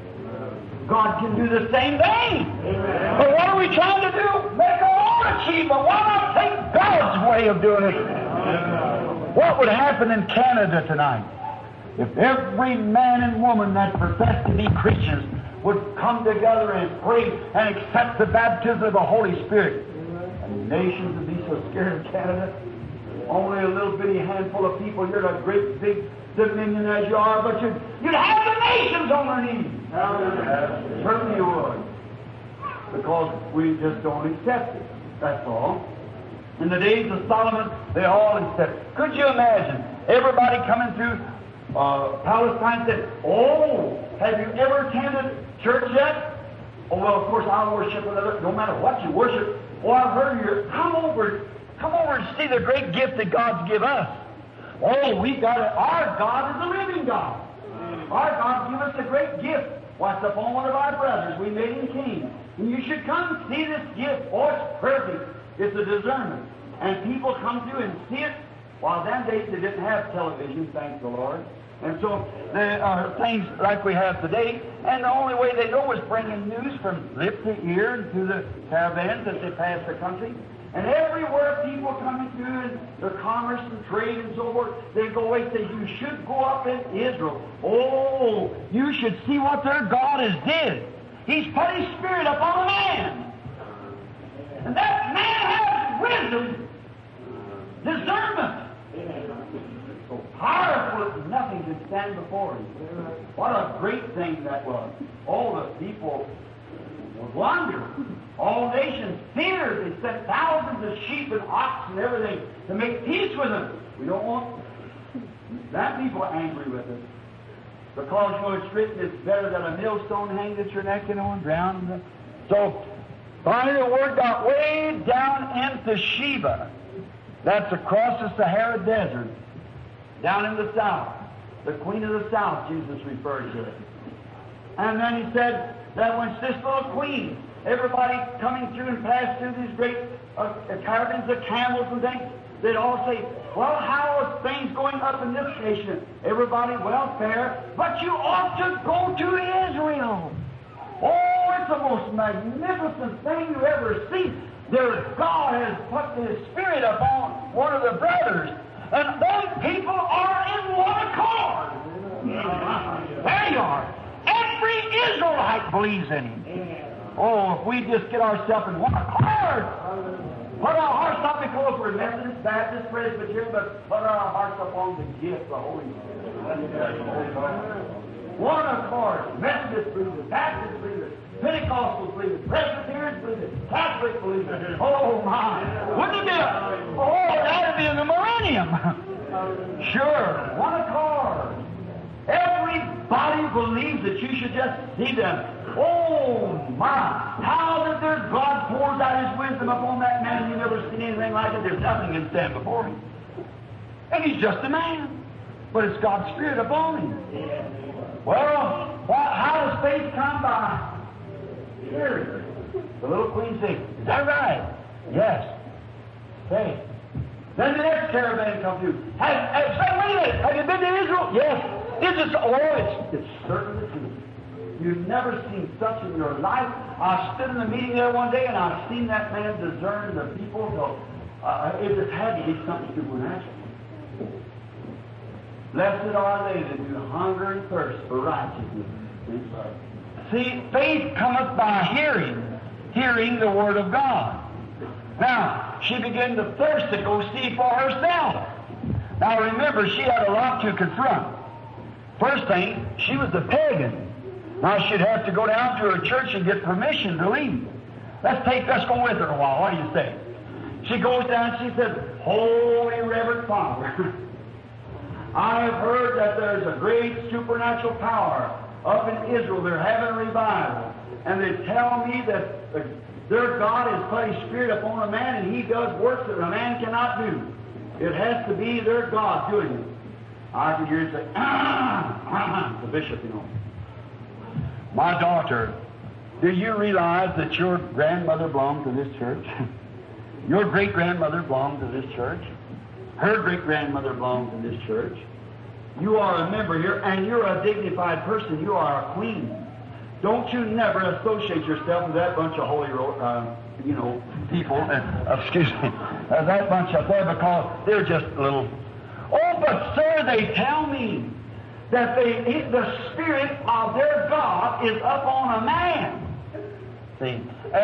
God can do the same thing. Amen. But what are we trying to do? Make our own achievement. Why not take God's way of doing it? Amen. What would happen in Canada tonight if every man and woman that professed to be Christians would come together and pray and accept the baptism of the Holy Spirit? And the nations would be so scared of Canada. Only a little bitty handful of people. You're a great big dominion as you are, but you'd have the nations on their knees. Certainly you would. Because we just don't accept it. That's all. In the days of Solomon, they all accepted. Could you imagine everybody coming through Palestine said, "Oh, have you ever attended church yet?" "Oh, well, of course I'll worship another." No matter what you worship. "Oh, I've heard you. Come over and see the great gift that God's give us." "Oh, we got it. Our God is a living God. Our God give us a great gift. Why, it's upon one of our brothers. We made him king. And you should come and see this gift. Oh, it's perfect. It's a discernment." And people come through and see it. While then they didn't have television, thank the Lord. And so there are things like we have today. And the only way they know is bringing news from lip to ear and through the caravans as they pass the country. And everywhere people coming through in their commerce and trade and so forth, they go away and say, "You should go up in Israel. Oh, you should see what their God has did. He's put His Spirit upon a man. And that man has wisdom, discernment. So powerful that nothing can stand before Him." What a great thing that was. All the people would wonder. All nations feared. They sent thousands of sheep and ox and everything to make peace with them. We don't want that people angry with us. Because, you know, it's written, it's better that a millstone hanged at your neck than one drowned. So, finally the word got way down into Sheba. That's across the Sahara Desert. Down in the south. The Queen of the South, Jesus referred to it. And then He said that when this little queen, everybody coming through and passed through these great caravans of camels and things, they'd all say, "Well, how are things going up in this nation?" Everybody, "Well, fair, but you ought to go to Israel." Oh, it's the most magnificent thing you ever see. There, God has put His Spirit upon one of the brothers, and those people are in one accord. There you are. Every Israelite believes in Him. Oh, if we just get ourselves in one accord, put our hearts not because we're Methodist, Baptist, Presbyterian, but put our hearts upon the gift of the Holy Spirit. One accord. Lord. Methodists believe it, Baptists believe it, Pentecostals believe it, Presbyterians believe it, Catholics believe it. Oh, my. Wouldn't it be that'd be in the millennium. Sure. One accord. Everybody believes that you should just see them. Oh, my. How that their God pours out His wisdom upon that man, and you've never seen anything like it. There's nothing can stand before Him. And He's just a man. But it's God's Spirit upon Him. Well, how does faith come by? Hearing. The little queen says, is that right? Yes. Faith. Then the next caravan comes through. Wait a minute. Have you been to Israel? Yes. It's certainly true. You've never seen such in your life. I stood in the meeting there one day, and I've seen that man discern the people. So it just had to be something supernatural. Blessed are they that do hunger and thirst for righteousness. See, faith cometh by hearing the Word of God. Now, she began to thirst to go see for herself. Now, remember, she had a lot to confront. First thing, she was a pagan. Now, she'd have to go down to her church and get permission to leave. Let's go with her a while. What do you say? She goes down and she says, Holy Reverend Father, I have heard that there's a great supernatural power up in Israel. They're having a revival. And they tell me that their God has put His Spirit upon a man, and He does works that a man cannot do. It has to be their God doing it. I could hear him say, the bishop, you know. My daughter, do you realize that your grandmother belonged to this church? Your great-grandmother belonged to this church. Her great-grandmother belonged to this church. You are a member here, and you're a dignified person. You are a queen. Don't you never associate yourself with that bunch of holy, people. Excuse me. That bunch up there, because they're just a little... Oh, but sir, they tell me that the Spirit of their God is up on a man. See?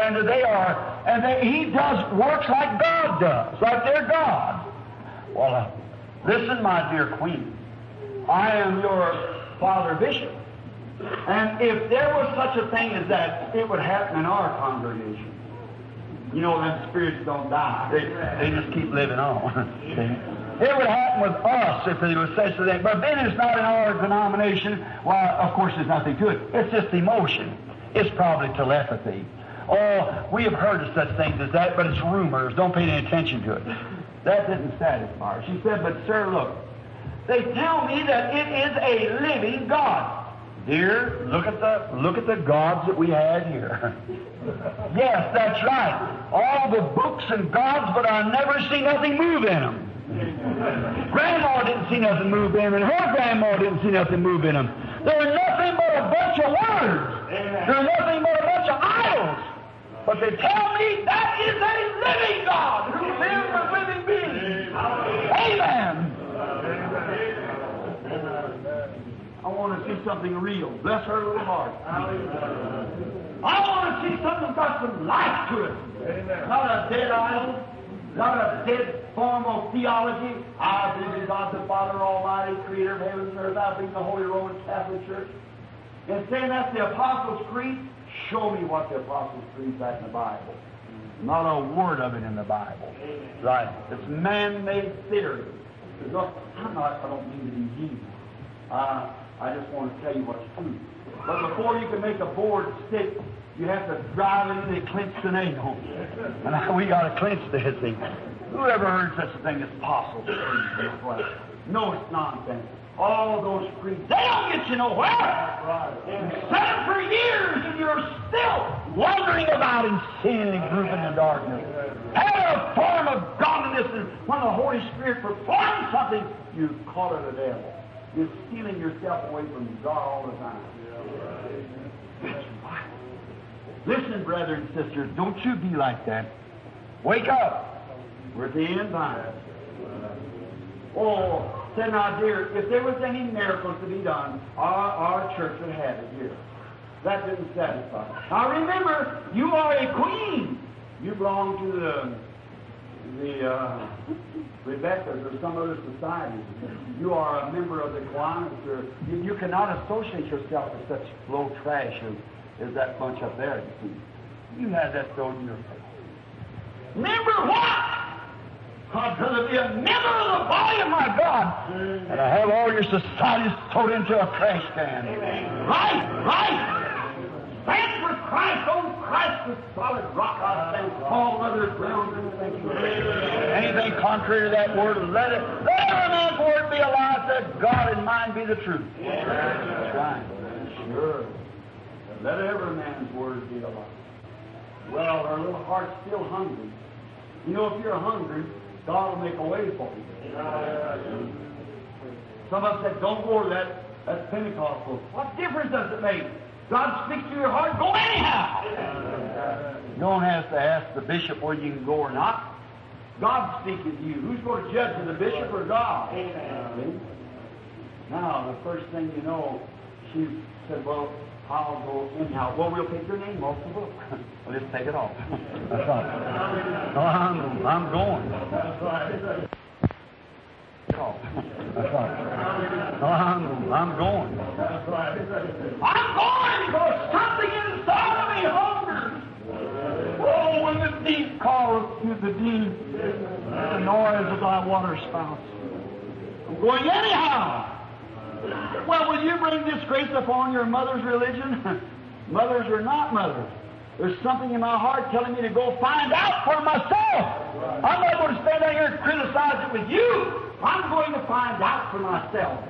And He does works like God does, like their God. Well, listen, my dear queen. I am your father bishop. And if there was such a thing as that, it would happen in our congregation. You know, them spirits don't die. They just keep living on. See? It would happen with us if there was such a thing. But then it's not in our denomination. Well, of course, there's nothing to it. It's just emotion. It's probably telepathy. Oh, we have heard of such things as that, but it's rumors. Don't pay any attention to it. That didn't satisfy her. She said, but sir, look, they tell me that it is a living God. Dear, look at the gods that we had here. Yes, that's right. All the books and gods, but I never see nothing move in them. Grandma didn't see nothing move in them, and her grandma didn't see nothing move in them. They're nothing but a bunch of words. They're nothing but a bunch of idols. But they tell me that is a living God who lives a living being. Amen. I want to see something real. Bless her little heart. I want to see something that's got some life to it. Not a dead idol. Not a dead form of theology. I believe in God the Father Almighty, Creator of heaven and earth. I believe in the Holy Roman Catholic Church. And saying that's the Apostles' Creed, show me what the Apostles' Creed's at in the Bible. Not a word of it in the Bible. Right. It's man-made theory. I don't mean to be evil. I just want to tell you what's true. But before you can make a board stick, you have to drive it in and clinch the nail. And we got to clinch this thing. Who ever heard such a thing as Apostles' Creed? No, it's nonsense. All those creeds, they don't get you nowhere. You've said it for years, and you're still wandering about in sin and grouping in darkness. Have a form of godliness, and when the Holy Spirit performs something, you call it a devil. You're stealing yourself away from God all the time. That's right. Listen, brothers and sisters, don't you be like that. Wake up. We're at the end time. Oh, say now, dear, if there was any miracles to be done, our church would have it here. That didn't satisfy. Now remember, you are a queen. You belong to Rebecca's or some other society. You are a member of the Kiwanis, or you cannot associate yourself with such low trash as that bunch up there, you see. You had that thrown in your face. Member what? I'd rather be a member of the body of my God and I have all your societies thrown into a trash can. Right. Stand for Christ, oh Christ, the solid rock I stand. All other ground anything contrary to that word, let every man's word be a lie, that God and mine be the truth. That's right. Sure. Let every man's word be a lie. Well, our little heart's still hungry. You know, if you're hungry, God will make a way for you. Some of us said, don't go to that's Pentecostal. What difference does it make? God speaks to your heart, go anyhow. You don't have to ask the bishop whether you can go or not. God's speaking to you. Who's going to judge, the bishop or God? Now, the first thing you know, she said, well, I'll go anyhow. Well, we'll take your name off the book. Well, just take it off. That's right. No, I'm going. That's right. That's right. No, I'm going. That's right. I'm going because something inside of me hungers. Oh, when the deep calls to the deep, the noise of thy water spouts. I'm going anyhow. Well, will you bring disgrace upon your mother's religion? Mothers are not mothers. There's something in my heart telling me to go find out for myself. I'm not going to stand out here and criticize it with you. I'm going to find out for myself.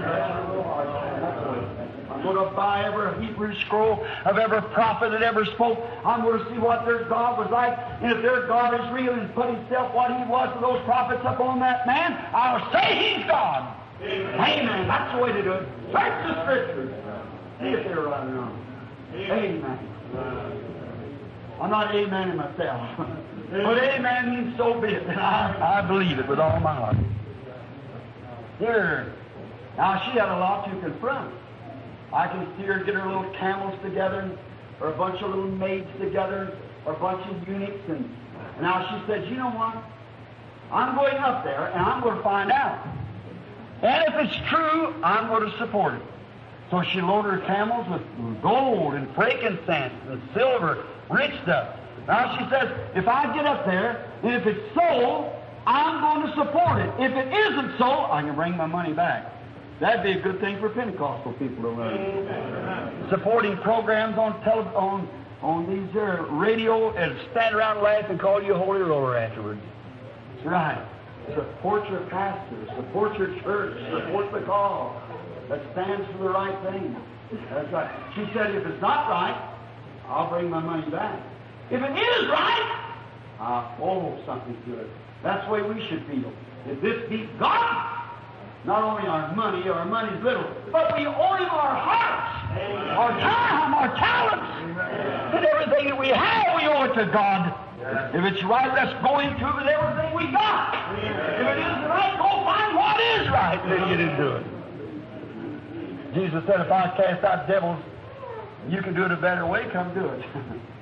I'm going to buy every Hebrew scroll of every prophet that ever spoke. I'm going to see what their God was like. And if their God is real and put himself what he was to those prophets upon that man, I'll say he's God. Amen. That's the way to do it. Search the Scriptures. See if they're right or wrong. Amen. I'm not amening myself. But amen means so be it. And I believe it with all my heart. There. Now, she had a lot to confront. I can see her get her little camels together, or a bunch of little maids together, or a bunch of eunuchs. And now she said, you know what? I'm going up there, and I'm going to find out. And if it's true, I'm going to support it. So she loaded her camels with gold and frankincense and silver, rich stuff. Now she says, if I get up there, and if it's so, I'm going to support it. If it isn't so, I can bring my money back. That'd be a good thing for Pentecostal people to learn. Supporting programs on these radio and stand around and laugh and call you a holy roller afterwards. That's right. Support your pastor, support your church, support the cause that stands for the right thing. That's right. She said, if it's not right, I'll bring my money back. If it is right, I'll owe something to it. That's the way we should feel. If this be God, not only our money's little, but we owe him our hearts, our time, our talents, and everything that we have, we owe it to God. If it's right, let's go into it with everything we got. If it isn't right, go find what is right, then get into it. Jesus said, if I cast out devils, you can do it a better way, come do it.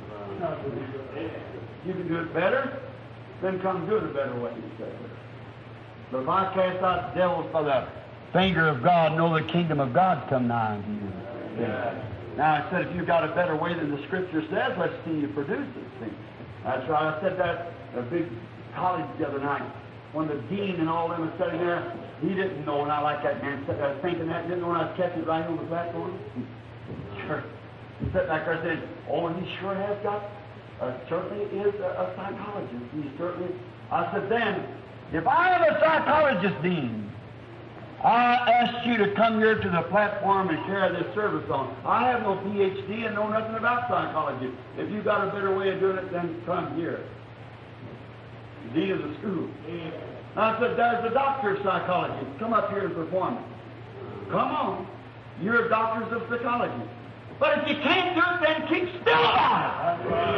You can do it better, then come do it a better way, he said. But if I cast out devils by the finger of God, know the kingdom of God's come nigh unto you. Yeah. Now, I said, if you've got a better way than the Scripture says, let's see you produce it. See? That's right. I said that at a big college the other night. When the dean and all them were sitting there, he didn't know, and I like that man. I was thinking that, didn't know when I was catching it right on the platform. Sure. He sat back there and said, oh, he sure has got, certainly is a psychologist. He certainly, I said, then, if I am a psychologist, Dean, I asked you to come here to the platform and share this service on. I have no Ph.D. and know nothing about psychology. If you've got a better way of doing it, then come here. Dean of the school. I said, there's a doctor of psychology. Come up here and perform it. Come on. You're doctors of psychology. But if you can't do it, then keep still about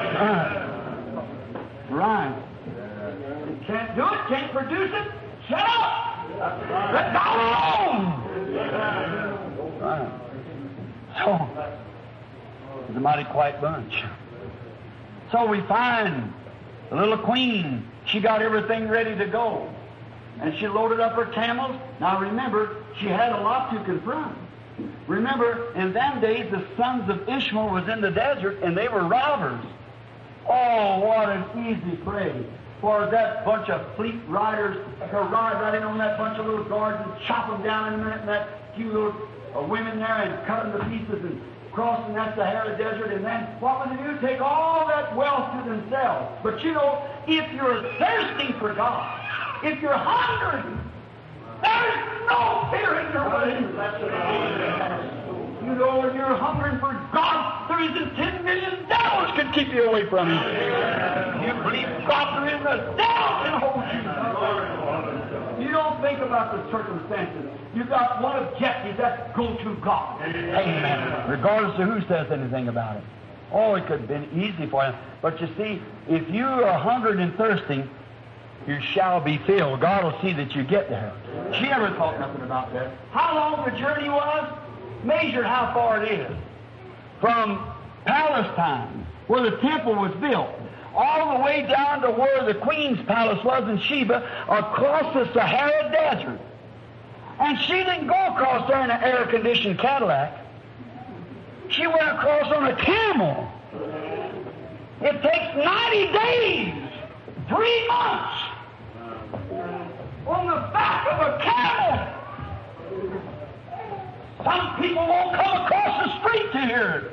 it. Right. You can't do it, can't produce it, shut up. Let God alone. Right. So, it's a mighty quiet bunch. So we find the little queen, she got everything ready to go. And she loaded up her camels. Now remember, she had a lot to confront. Remember, in them days, the sons of Ishmael was in the desert, and they were robbers. Oh, what an easy prey for that bunch of fleet riders to ride right in on that bunch of little guards and chop them down in a minute, and that few little women there and cut them to pieces and crossing that Sahara Desert. And then what would they do? Take all that wealth to themselves. But you know, if you're thirsting for God, if you're hungry, there's no fear in your way. You know, when you're hungering for God, there isn't 10 million devils can keep you away from Him. You believe God, there isn't a devil can hold you. You don't think about the circumstances. You've got one objective, that's go to God. Amen. Regardless of who says anything about it. Oh, it could have been easy for you. But you see, if you are hungry and thirsty, you shall be filled. God will see that you get there. She never thought nothing about that. How long the journey was? Measure how far it is. From Palestine, where the temple was built, all the way down to where the Queen's palace was in Sheba, across the Sahara Desert. And she didn't go across there in an air-conditioned Cadillac. She went across on a camel. It takes 90 days, 3 months, on the back of a camel. Some people won't come across the street to hear it.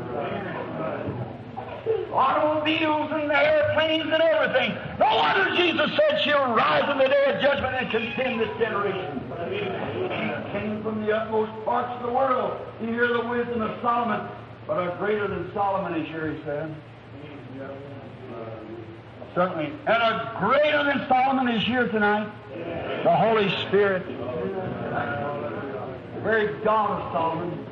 Automobiles and airplanes and everything. No wonder Jesus said she'll rise in the day of judgment and condemn this generation. She came from the utmost parts of the world to hear the wisdom of Solomon. But a greater than Solomon is here, he said. Certainly. And a greater than Solomon is here tonight. The Holy Spirit. The very God of Solomon.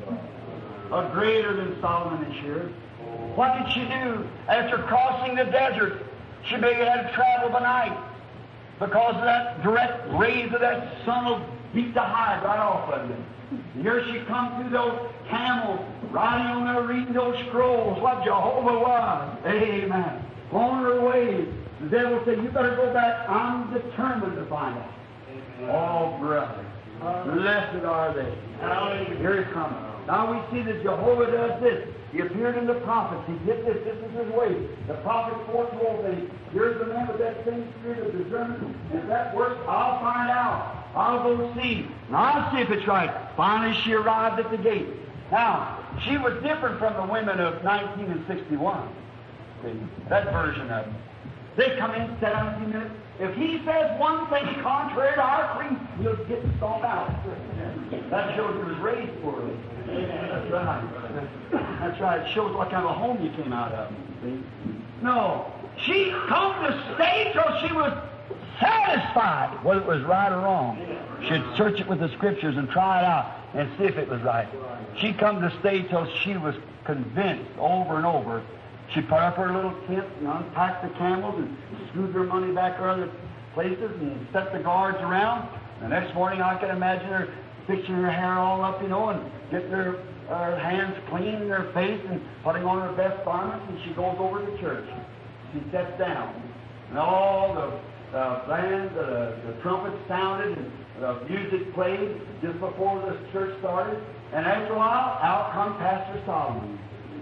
A greater than Solomon is here. What did she do after crossing the desert? She may have had to travel by night because of that direct rays of that sun will beat the hide right off of you. Here she come through those camels, riding on there reading those scrolls, what Jehovah was. Amen. On her way, the devil said, you better go back. I'm determined to find out. Oh, brother, blessed are they. Here he comes. Now we see that Jehovah does this. He appeared in the prophets. He did this. This is his way. The prophet foretold things. Here's the man with that same spirit of discernment. And if that works, I'll find out. I'll go see. And I'll see if it's right. Finally, she arrived at the gate. Now, she was different from the women of 19 and 61. See, that version of them. They come in, sit down a few minutes. If he says one thing contrary to our creed, he'll get stomped out. That shows he was raised poorly. That's right. That's right. It shows what kind of a home you came out of. See? No. She come to stay till she was satisfied whether it was right or wrong. She'd search it with the Scriptures and try it out and see if it was right. She come to stay till she was convinced over and over. She put up her little tent and unpacked the camels and screwed her money back to other places and set the guards around. The next morning I can imagine her fixing her hair all up, you know, and getting her hands clean in her face and putting on her best garments, and she goes over to church. She sits down. And all the bands, the trumpets sounded, and the music played just before the church started. And after a while, out comes Pastor Solomon.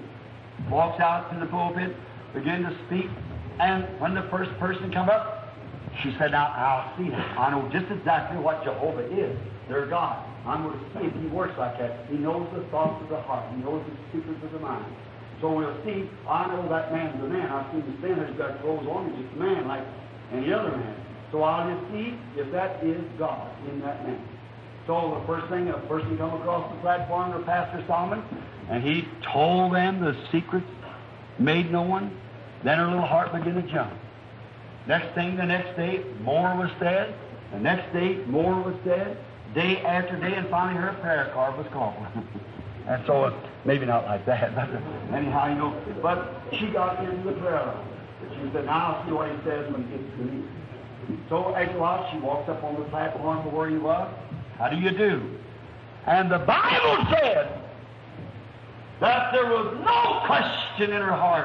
Walks out to the pulpit, began to speak, and when the first person come up, she said, now, I'll see that. I know just exactly what Jehovah is, their God. I'm going to see if He works like that. He knows the thoughts of the heart. He knows the secrets of the mind. So we'll see, I know that man's a man. I've seen the sinner who's got clothes on, he's just a man like any other man. So I'll just see if that is God in that man. So the first thing, a person come across the platform to Pastor Solomon, and he told them the secrets, made no one. Then her little heart began to jump. Next thing, the next day, more was said. The next day, more was said. Day after day, and finally her prayer card was called. And so, maybe not like that, but anyhow, you know. But she got into the prayer line. She said, now I'll see what he says when he gets to me. So after a while, she walks up on the platform to where he was. How do you do? And the Bible said that there was no question in her heart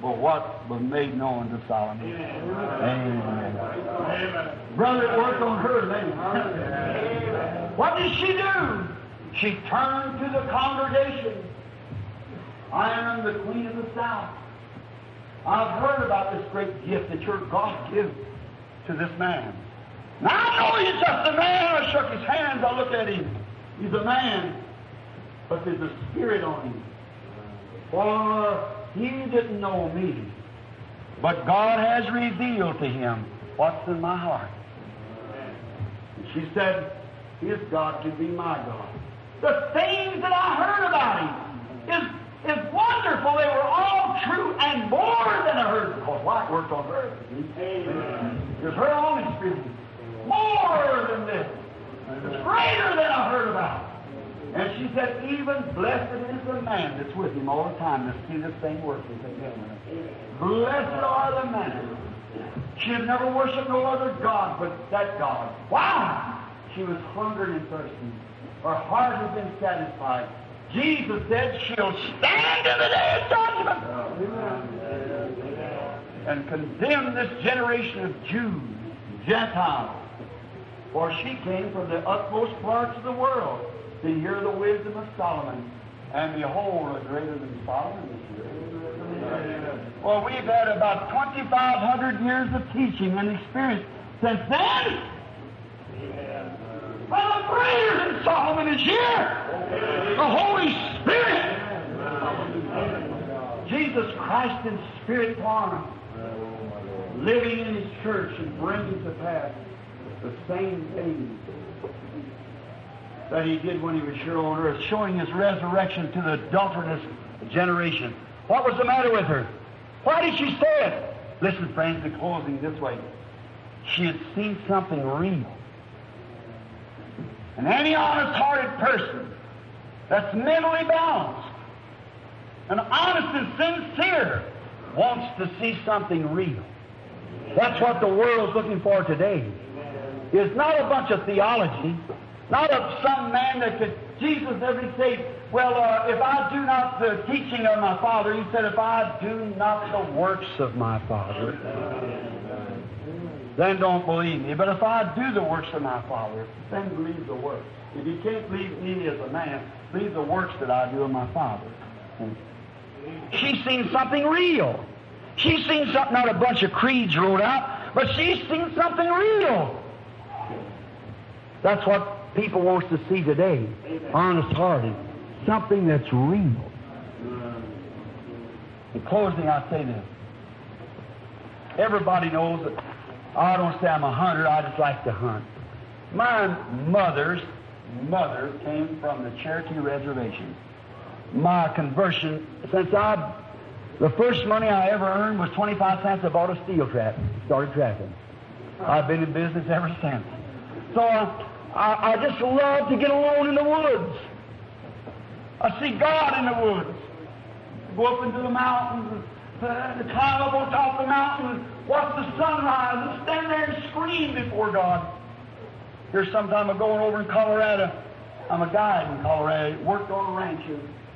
but what was made known to Solomon. Amen. Brother, it worked on her then. What did she do? She turned to the congregation. I am the Queen of the South. I've heard about this great gift that your God gives to this man. Now I know he's just a man. I shook his hands. I looked at him. He's a man. But there's a spirit on him. For he didn't know me. But God has revealed to him what's in my heart. And she said, his God can be my God. The things that I heard about him is wonderful. They were all true and more than I heard. Because light worked on her. It was her own experience. More than this. It's greater than I heard about. And she said, even blessed is the man that's with him all the time to see this thing working. Blessed are the men. She had never worshipped no other God but that God. Wow! She was hungry and thirsty. Her heart had been satisfied. Jesus said she'll stand in the day of judgment and condemn this generation of Jews, Gentiles. For she came from the utmost parts of the world to hear the wisdom of Solomon. And behold, a greater than Solomon is here. Well, we've had about 2,500 years of teaching and experience since then. Well, a greater than Solomon is here. The Holy Spirit. Jesus Christ in spirit form, living in His church and bringing to pass the same things that He did when He was here on earth, showing His resurrection to the adulterous generation. What was the matter with her? Why did she say it? Listen, friends, in closing this way. She had seen something real. And any honest-hearted person that's mentally balanced and honest and sincere wants to see something real. That's what the world's looking for today. It's not a bunch of theology, not of some man that could... Jesus never say, well, if I do not the teaching of my Father, He said, if I do not the works of my Father, then don't believe me. But if I do the works of my Father, then believe the works. If you can't believe me as a man, believe the works that I do of my Father. She's seen something real. She's seen something, not a bunch of creeds wrote out, but she's seen something real. That's what people want to see today. Honest-hearted. Something that's real. In closing, I say this. Everybody knows that I don't say I'm a hunter, I just like to hunt. My mother's mother came from the Cherokee Reservation. My conversion, the first money I ever earned was 25 cents. I bought a steel trap, started trapping. I've been in business ever since. So I just love to get alone in the woods. I see God in the woods. Go up into the mountains and climb up on top of the mountain and watch the sunrise and stand there and scream before God. Here's some time ago over in Colorado. I'm a guide in Colorado. Worked on a rancher.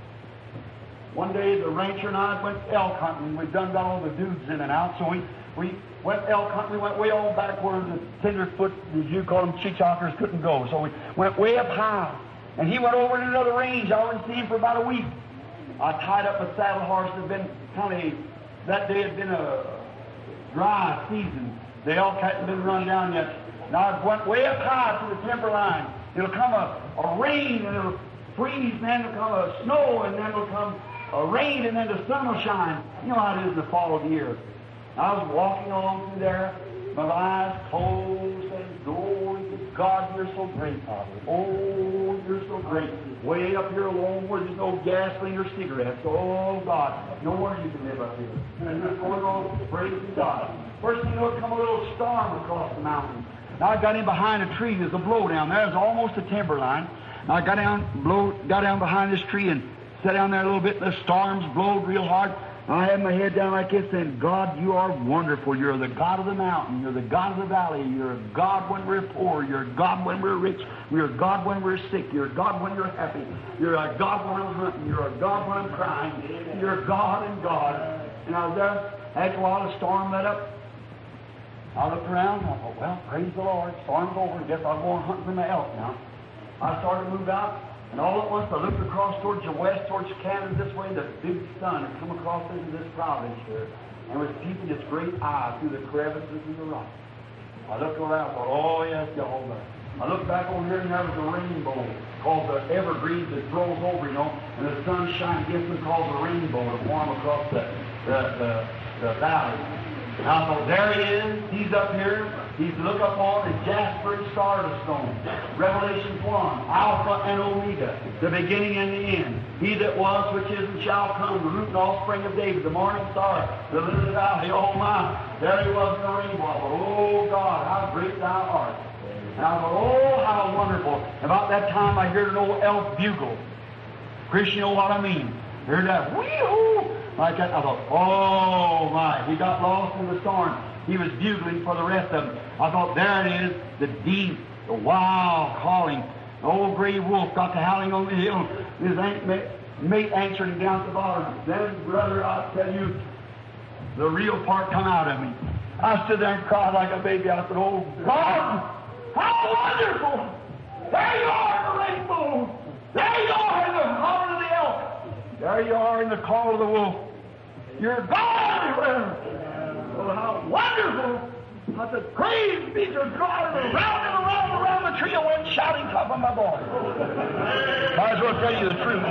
One day the rancher and I went elk hunting. We'd done got all the dudes in and out, so we went elk hunting. We went way on back where the tenderfoot, as you call them, chichakers, couldn't go. So we went way up high. And he went over to another range. I only seen him for about a week. I tied up a saddle horse that had been that day had been a dry season. The elk hadn't been run down yet. Now I went way up high to the timber line. It'll come a rain and it'll freeze, and then it'll come a snow, and then it'll come a rain, and then the sun will shine. You know how it is in the fall of the year. I was walking along through there, my eyes closed, and glory to God, you're so great, Father. Oh, you're so great. Way up here alone where there's no gasoline or cigarettes. Oh, God, no wonder you can live up here. And you're going on praising God. First thing you know, it come a little storm across the mountain. Now I got in behind a tree. There's a blow down there. There's almost a timber line. Now I got down behind this tree and sat down there a little bit. The storms blowed real hard. I had my head down like this, saying, God, you are wonderful. You're the God of the mountain. You're the God of the valley. You're a God when we're poor. You're a God when we're rich. You're a God when we're sick. You're a God when you're happy. You're a God when I'm hunting. You're a God when I'm crying. You're God and God. And I was there. After a while, the storm let up. I looked around. I thought, well, praise the Lord. Storm's over. I guess I'll go and hunt for my elk now. I started to move out. And all at once, I looked across towards the west, towards Canada this way. The big sun had come across into this province here. And was peeping its great eye through the crevices in the rock. I looked around. I thought, oh, yes, Jehovah. I looked back over here, and there was a rainbow called the evergreens that grows over, you know, and the sun shines against them, called the rainbow to form across the valley. And I thought, there he is. He's up here. He's to look upon the jasper and sardis stone. Revelation 1, Alpha and Omega, the beginning and the end. He that was, which is, and shall come, the root and offspring of David, the morning star, the lily of the valley. Oh my! There he was in the rainbow. Oh God, how great thou art! And I thought, oh, how wonderful. About that time, I heard an old elk bugle. Christian, you know what I mean? Heard that, wee-hoo, like that. I thought, oh, my. He got lost in the storm. He was bugling for the rest of them. I thought, there it is, the deep, the wild calling. The old gray wolf got to howling on the hill. His mate answered him down at the bottom. Then, brother, I tell you, the real part come out of me. I stood there and cried like a baby. I said, oh, God! How wonderful! There you are in the rainbow! There you are in the holler of the elk! There you are in the call of the wolf! You're God everywhere! Oh, how wonderful! I said, praise be to God! And around the tree I went shouting top of my voice. Might as well tell you the truth.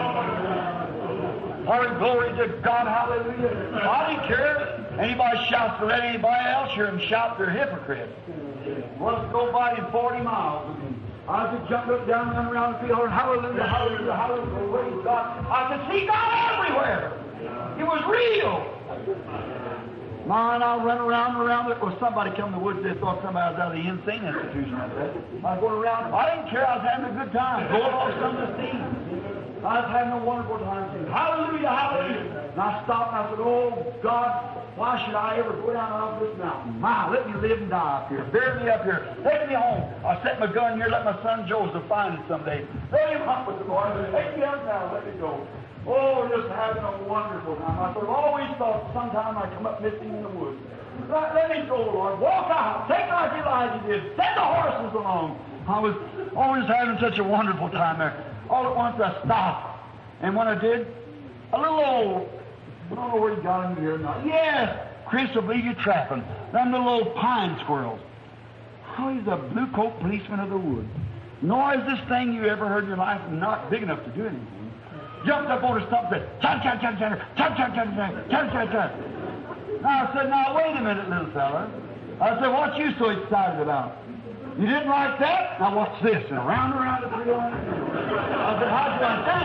Glory to God, hallelujah. I didn't care. Anybody shouts to let anybody else hear them shout, they're hypocrites. Once go by in 40 miles. I could jump up, down, run around the field, and hallelujah, hallelujah, hallelujah, praise God. I could see God everywhere. It was real. Man, I run around and around. There was somebody come in the woods. They thought somebody was out of the insane institution. I was going around. I didn't care. I was having a good time. Going off some of the scenes. I was having a wonderful time. Hallelujah, hallelujah. And I stopped and I said, oh, God, why should I ever go down off this mountain? My, let me live and die up here. Bury me up here. Take me home. I set my gun here. Let my son Joseph find it someday. Let him hunt with the boys. Take me up now. Let me go. Oh, just having a wonderful time. I always thought sometime I'd come up missing in the woods. Let me go, Lord. Walk out. Take like Elijah did. Send the horses along. I was always having such a wonderful time there. All at once I stopped. And when I did, a little old, I don't know where he got him here now. Yes, Chris will believe you're trapping. Them little old pine squirrels. Oh, he's a blue coat policeman of the woods. Nor is this thing you ever heard in your life not big enough to do anything. Jumped up on a stump and said, chug, chug, chug, chug, chug, chug, chug, chug, chug, chug, chug. Now I said, now wait a minute, little fella. I said, what you so excited about? You didn't like that? Now what's this? And around and around the tree. I said, how'd you like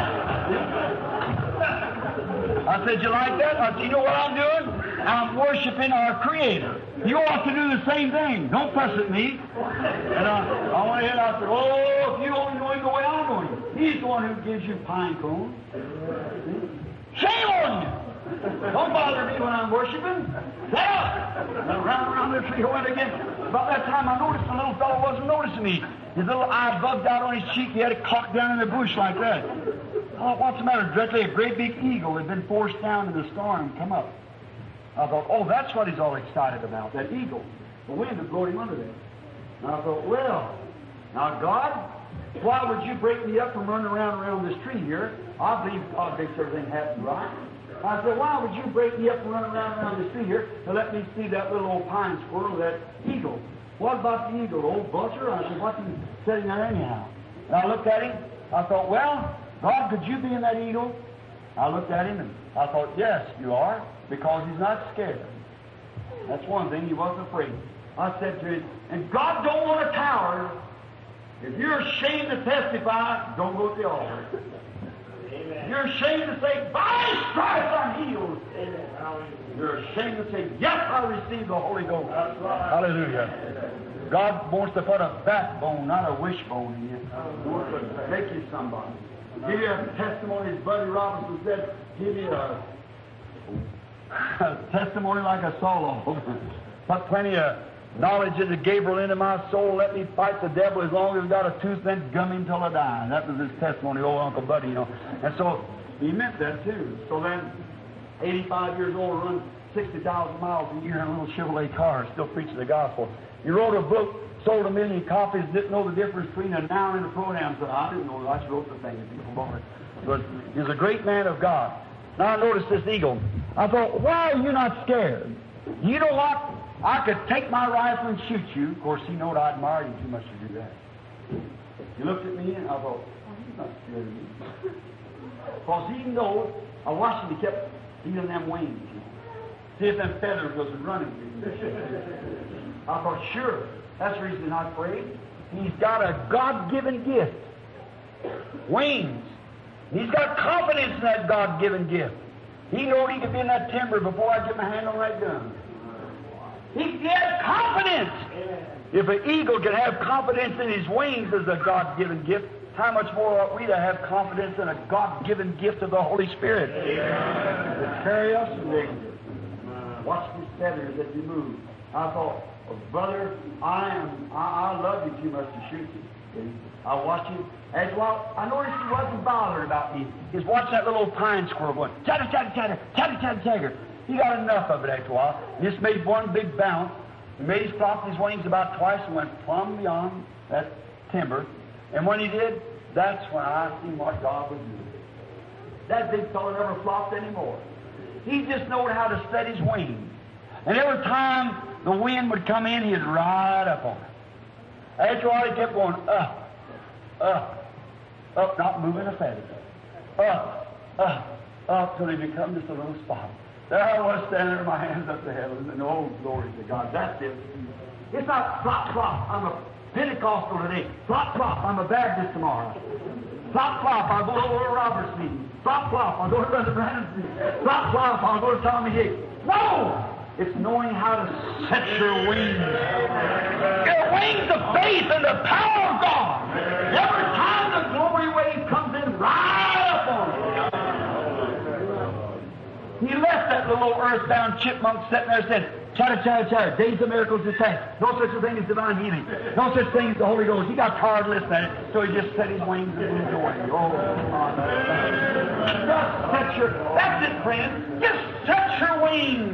that? I said, you like that? I said, you know what I'm doing? I'm worshiping our Creator. You ought to do the same thing. Don't fuss at me. And I went ahead and I said, oh, if you only know him the way I'm going. He's the one who gives you pine cones. Shame on you! Don't bother me when I'm worshiping. Set up! And around the tree I went again. About that time I noticed the little fellow wasn't noticing me. His little eye bugged out on his cheek. He had it cocked down in the bush like that. Oh, what's the matter? Directly a great big eagle had been forced down in the storm and come up. I thought, oh, that's what he's all excited about, that eagle. The wind had blown him under there. And I thought, well, now God, why would you break me up from running around this tree here? I believe God makes everything happen right. I said, why would you break me up from running around this tree here to let me see that little old pine squirrel, that eagle? What about the eagle, old vulture? I said, what's he sitting there anyhow? And I looked at him. I thought, well, God, could you be in that eagle? I looked at him and I thought, yes, you are, because he's not scared. That's one thing, he wasn't afraid. I said to him, and God don't want a coward. If you're ashamed to testify, don't go to the altar. If you're ashamed to say, by His stripes I'm healed. You're ashamed to say, yes, I received the Holy Ghost. Hallelujah. God wants to put a backbone, not a wishbone in you. He wants to make you somebody. Give you a testimony, as Buddy Robinson said, give you a testimony like a solo. Put plenty of knowledge into Gabriel into my soul. Let me fight the devil as long as I've got a tooth, then gum him till I die. And that was his testimony, old Uncle Buddy, you know. And so he meant that too. So then, 85 years old, run 60,000 miles a year in a little Chevrolet car, still preaching the gospel. He wrote a book, sold 1 million copies, didn't know the difference between a noun and a pronoun. So I didn't know that. I just wrote the thing. People bought it. But he's a great man of God. Now I noticed this eagle. I thought, why are you not scared? You know what? I could take my rifle and shoot you. Of course, he knowed I admired him too much to do that. He looked at me and I thought, oh, he's not scared of me. Because he knows, I watched him, he kept feeling them wings. See if them feathers wasn't running. I thought, sure, that's the reason he's not afraid. He's got a God-given gift. Wings. He's got confidence in that God-given gift. He knowed he could be in that timber before I get my hand on that gun. He has confidence. If an eagle can have confidence in his wings as a God-given gift, how much more ought we to have confidence in a God-given gift of the Holy Spirit? To carry us in danger. Watch these feathers as you move. I thought, well, brother, I love you too much to shoot you. See? I watch him. As well, I noticed he wasn't bothered about me. He was watching that little pine squirrel going, chatter, chatter, chatter, chatter, chatter, chatter. He got enough of it after a while. He just made one big bounce. He made his flop his wings about twice and went plumb beyond that timber. And when he did, that's when I seen what God was doing. That big fellow never flopped anymore. He just knowed how to set his wings. And every time the wind would come in, he'd ride up on it. After a while, he kept going up, up, not moving a feather. Up, till he become just a little spot. There I was standing with my hands up to heaven, and oh, glory to God. That's it. It's not flop, flop. I'm a Pentecostal today. Flop, flop. I'm a Baptist tomorrow. Flop, flop. I'll go to Oral Roberts meeting. Flop, flop. I'll go to Brother Brandon's meeting. Flop, flop. I'll go to Tommy Hicks. No! It's knowing how to set your wings. Your wings of faith and the power of God. Every time the glory wave comes in, right up on it. He left that little earthbound chipmunk sitting there and said, chatter, chatter, chatter, days of miracles is past. No such a thing as divine healing. No such thing as the Holy Ghost. He got tired of listening at it, so he just set his wings and moved away. Oh, my God. Just set your, that's it, friend. Just set your wings.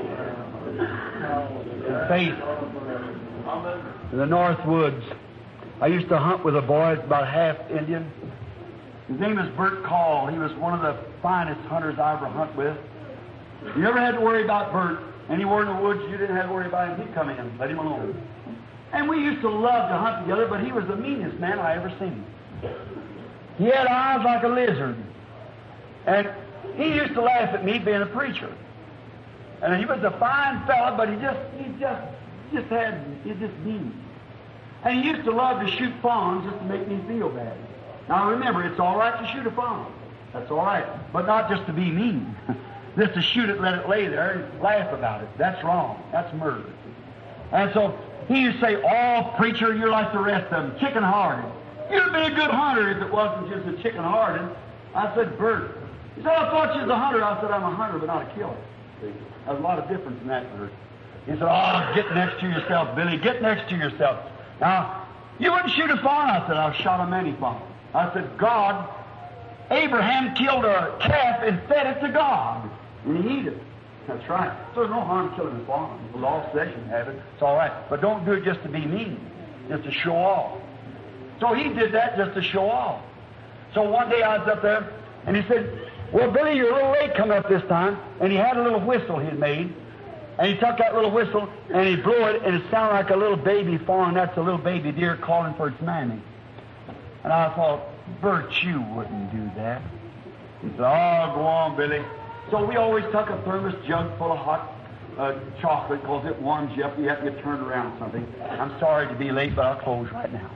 Faith. In the North Woods, I used to hunt with a boy about half Indian. His name is Bert Call. He was one of the finest hunters I ever hunt with. You never had to worry about Bert. Anywhere in the woods, you didn't have to worry about him. He'd come in. Let him alone. And we used to love to hunt together, but he was the meanest man I ever seen. He had eyes like a lizard. And he used to laugh at me being a preacher. And he was a fine fella, but he just mean. And he used to love to shoot fawns just to make me feel bad. Now remember, it's all right to shoot a fawn. That's all right. But not just to be mean. Just to shoot it, let it lay there, and laugh about it. That's wrong. That's murder. And so he used to say, oh, preacher, you're like the rest of them, chicken-hearted. You'd be a good hunter if it wasn't just a chicken-hearted. I said, Bert. He said, I thought you was a hunter. I said, I'm a hunter, but not a killer. See? There's a lot of difference in that, Bert. He said, oh, get next to yourself, Billy. Get next to yourself. Now, you wouldn't shoot a fawn. I said, I've shot a many fawns. I said, God, Abraham killed a calf and fed it to God. And he ate it. That's right. So there's no harm killing a fawn. The law says you have it. It's all right. But don't do it just to be mean, just to show off. So he did that just to show off. So one day I was up there, and he said, well, Billy, you're a little late coming up this time. And he had a little whistle he had made. And he took that little whistle, and he blew it, and it sounded like a little baby fawn. That's a little baby deer calling for its mammy. And I thought, Bert, you wouldn't do that. He said, oh, go on, Billy. So we always took a thermos jug full of hot chocolate because it warms you up. You have to get turned around something. I'm sorry to be late, but I'll close right now.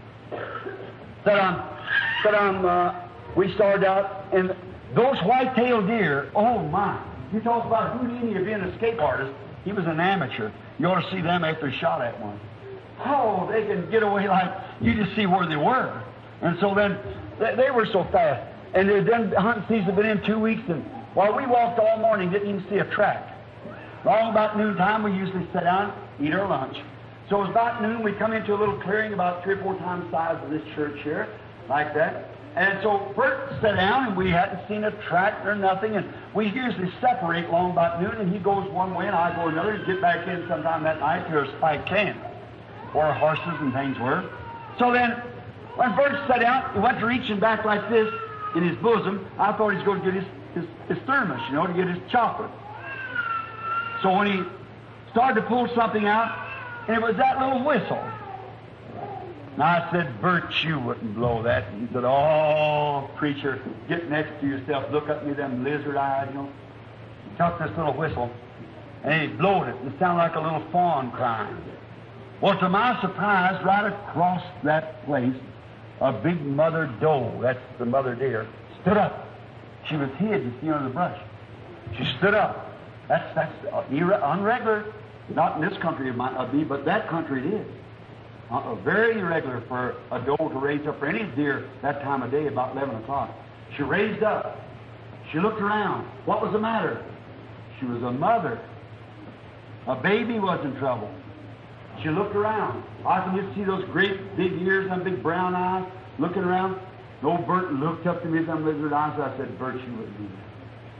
We started out, and those white-tailed deer, oh, my. You talk about Houdini or being an escape artist. He was an amateur. You ought to see them after he shot at one. Oh, they can get away like you just see where they were. And so then they were so fast. And then hunting season had been in 2 weeks, and while we walked all morning, didn't even see a track. Long about noontime, we usually sit down, eat our lunch. So it was about noon, we come into a little clearing about 3 or 4 times the size of this church here, like that. And so Bert sat down, and we hadn't seen a track or nothing, and we usually separate along about noon, and he goes one way and I go another, and get back in sometime that night to a spike camp where our horses and things were. So then, when Bert sat down, he went to reaching back like this in his bosom. I thought he was going to get his thermos, you know, to get his chocolate. So when he started to pull something out, and it was that little whistle. And I said, Bert, you wouldn't blow that. And he said, oh, preacher, get next to yourself. Look at me, them lizard eyes, you know. He took this little whistle, and he blowed it. It sounded like a little fawn crying. Well, to my surprise, right across that place, a big mother doe, that's the mother deer, stood up. She was hid, you see, under the brush. She stood up. That's unregular. Not in this country it might not be, but that country it is. Very irregular for a doe to raise up for any deer that time of day, about 11 o'clock. She raised up. She looked around. What was the matter? She was a mother. A baby was in trouble. She looked around. I can just see those great big ears and big brown eyes looking around. Old Bert looked up to me with them lizard eyes. I said, Bert, you wouldn't do that.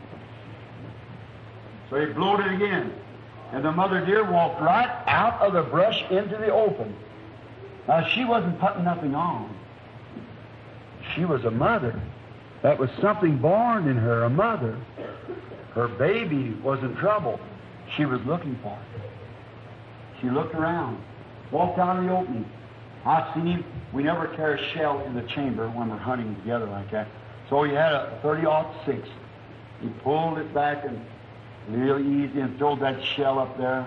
So he blowed it again. And the mother deer walked right out of the brush into the open. Now, she wasn't putting nothing on. She was a mother. That was something born in her, a mother. Her baby was in trouble. She was looking for it. She looked around, walked out of the opening. I seen him. We never carry a shell in the chamber when we're hunting together like that. So he had a 30-06. He pulled it back and real easy and threw that shell up there,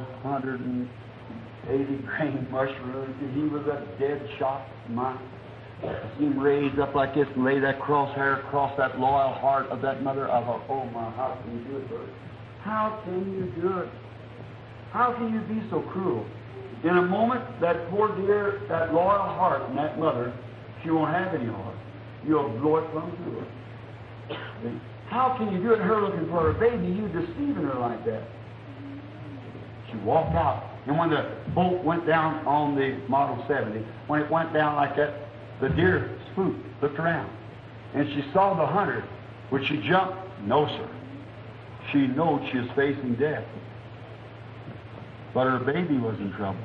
180 grain mushrooms. And he was a dead shot. I seen him raised up like this and lay that crosshair across that loyal heart of that mother. I thought, oh my, how can you do it, Bert? How can you do it? How can you be so cruel? In a moment, that poor dear, that loyal heart and that mother, she won't have any heart. You'll blow it plumb through her. How can you do it? Her looking for her baby, you deceiving her like that. She walked out. And when the bolt went down on the Model 70, when it went down like that, the deer spooked, looked around. And she saw the hunter. Would she jump? No, sir. She knew she was facing death. But her baby was in trouble.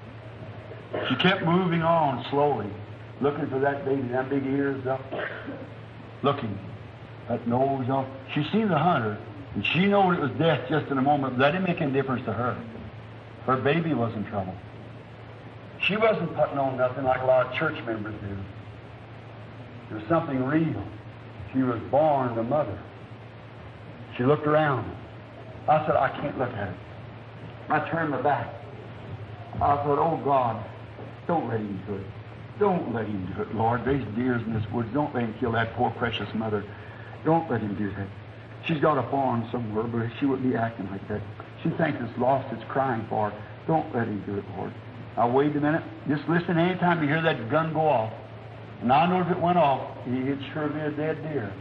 She kept moving on slowly, looking for that baby, that big ears up, looking, that nose up. She seen the hunter, and she knew it was death just in a moment. That didn't make any difference to her. Her baby was in trouble. She wasn't putting on nothing like a lot of church members do. There was something real. She was born a mother. She looked around. I said, I can't look at it. I turned my back. I thought, oh God, don't let him do it. Don't let him do it, Lord. There's deers in this woods. Don't let him kill that poor precious mother. Don't let him do that. She's got a fawn somewhere, but she wouldn't be acting like that. She thinks it's lost, it's crying for her. Don't let him do it, Lord. Now wait a minute. Just listen anytime you hear that gun go off. And I know if it went off, it'd sure be a dead deer.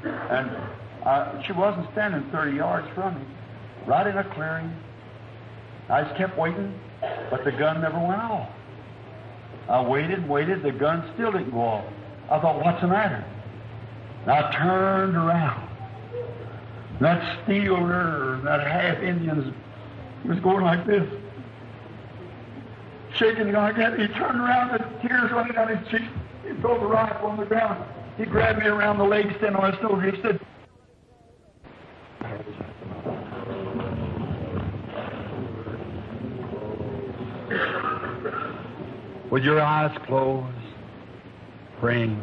And she wasn't standing 30 yards from me, right in a clearing. I just kept waiting, but the gun never went off. I waited and waited. The gun still didn't go off. I thought, what's the matter? And I turned around. And that steel nerve, that half-Indian, he was going like this, shaking like that. He turned around, the tears running down his cheeks. He threw the rifle on the ground. He grabbed me around the leg, standing on his shoulder. He said, with your eyes closed, praying.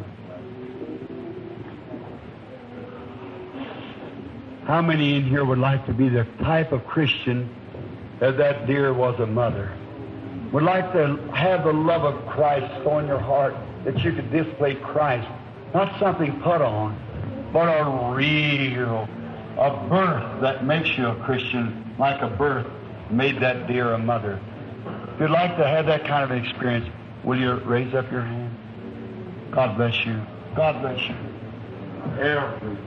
How many in here would like to be the type of Christian that deer was a mother? Would like to have the love of Christ so in your heart that you could display Christ, not something put on, but a real, a birth that makes you a Christian, like a birth made that deer a mother. If you'd like to have that kind of experience, will you raise up your hand? God bless you. God bless you. Every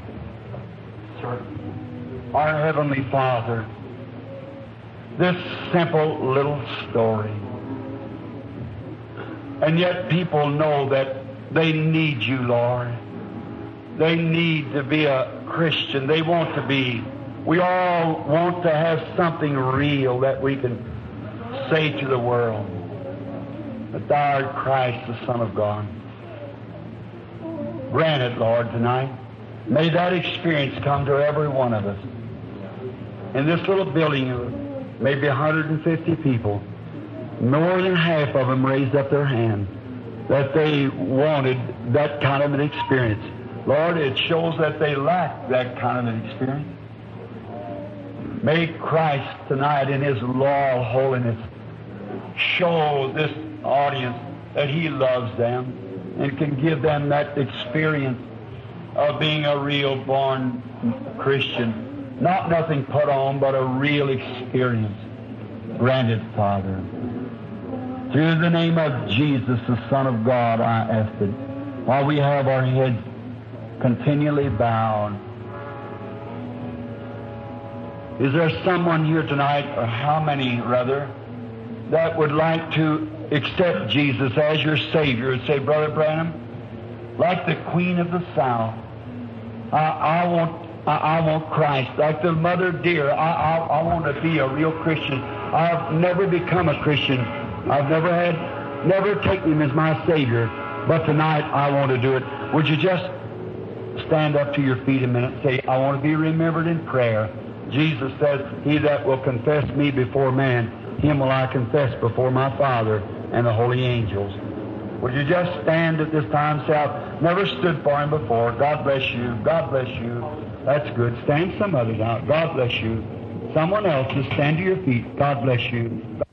certain. Our Heavenly Father, this simple little story. And yet people know that They need you, Lord. They need to be a Christian. They want to be. We all want to have something real that we can say to the world that Thou art Christ, the Son of God. Grant it, Lord, tonight. May that experience come to every one of us. In this little building, maybe 150 people, more than half of them raised up their hand that they wanted that kind of an experience. Lord, it shows that they lack that kind of an experience. May Christ tonight in His law of holiness show this audience that He loves them and can give them that experience of being a real born Christian. Not nothing put on, but a real experience. Grant it, Father. Through the name of Jesus, the Son of God, I ask it. While we have our heads continually bowed. Is there someone here tonight, or how many rather, that would like to accept Jesus as your Savior and say, Brother Branham, like the Queen of the South, I want Christ. Like the mother dear, I want to be a real Christian. I've never become a Christian. I've never taken Him as my Savior. But tonight I want to do it. Would you just stand up to your feet a minute and say, I want to be remembered in prayer. Jesus says, He that will confess me before man, him will I confess before my Father and the holy angels. Would you just stand at this time and say, I've never stood for Him before. God bless you. God bless you. That's good. Stand some others out. God bless you. Someone else, just stand to your feet. God bless you.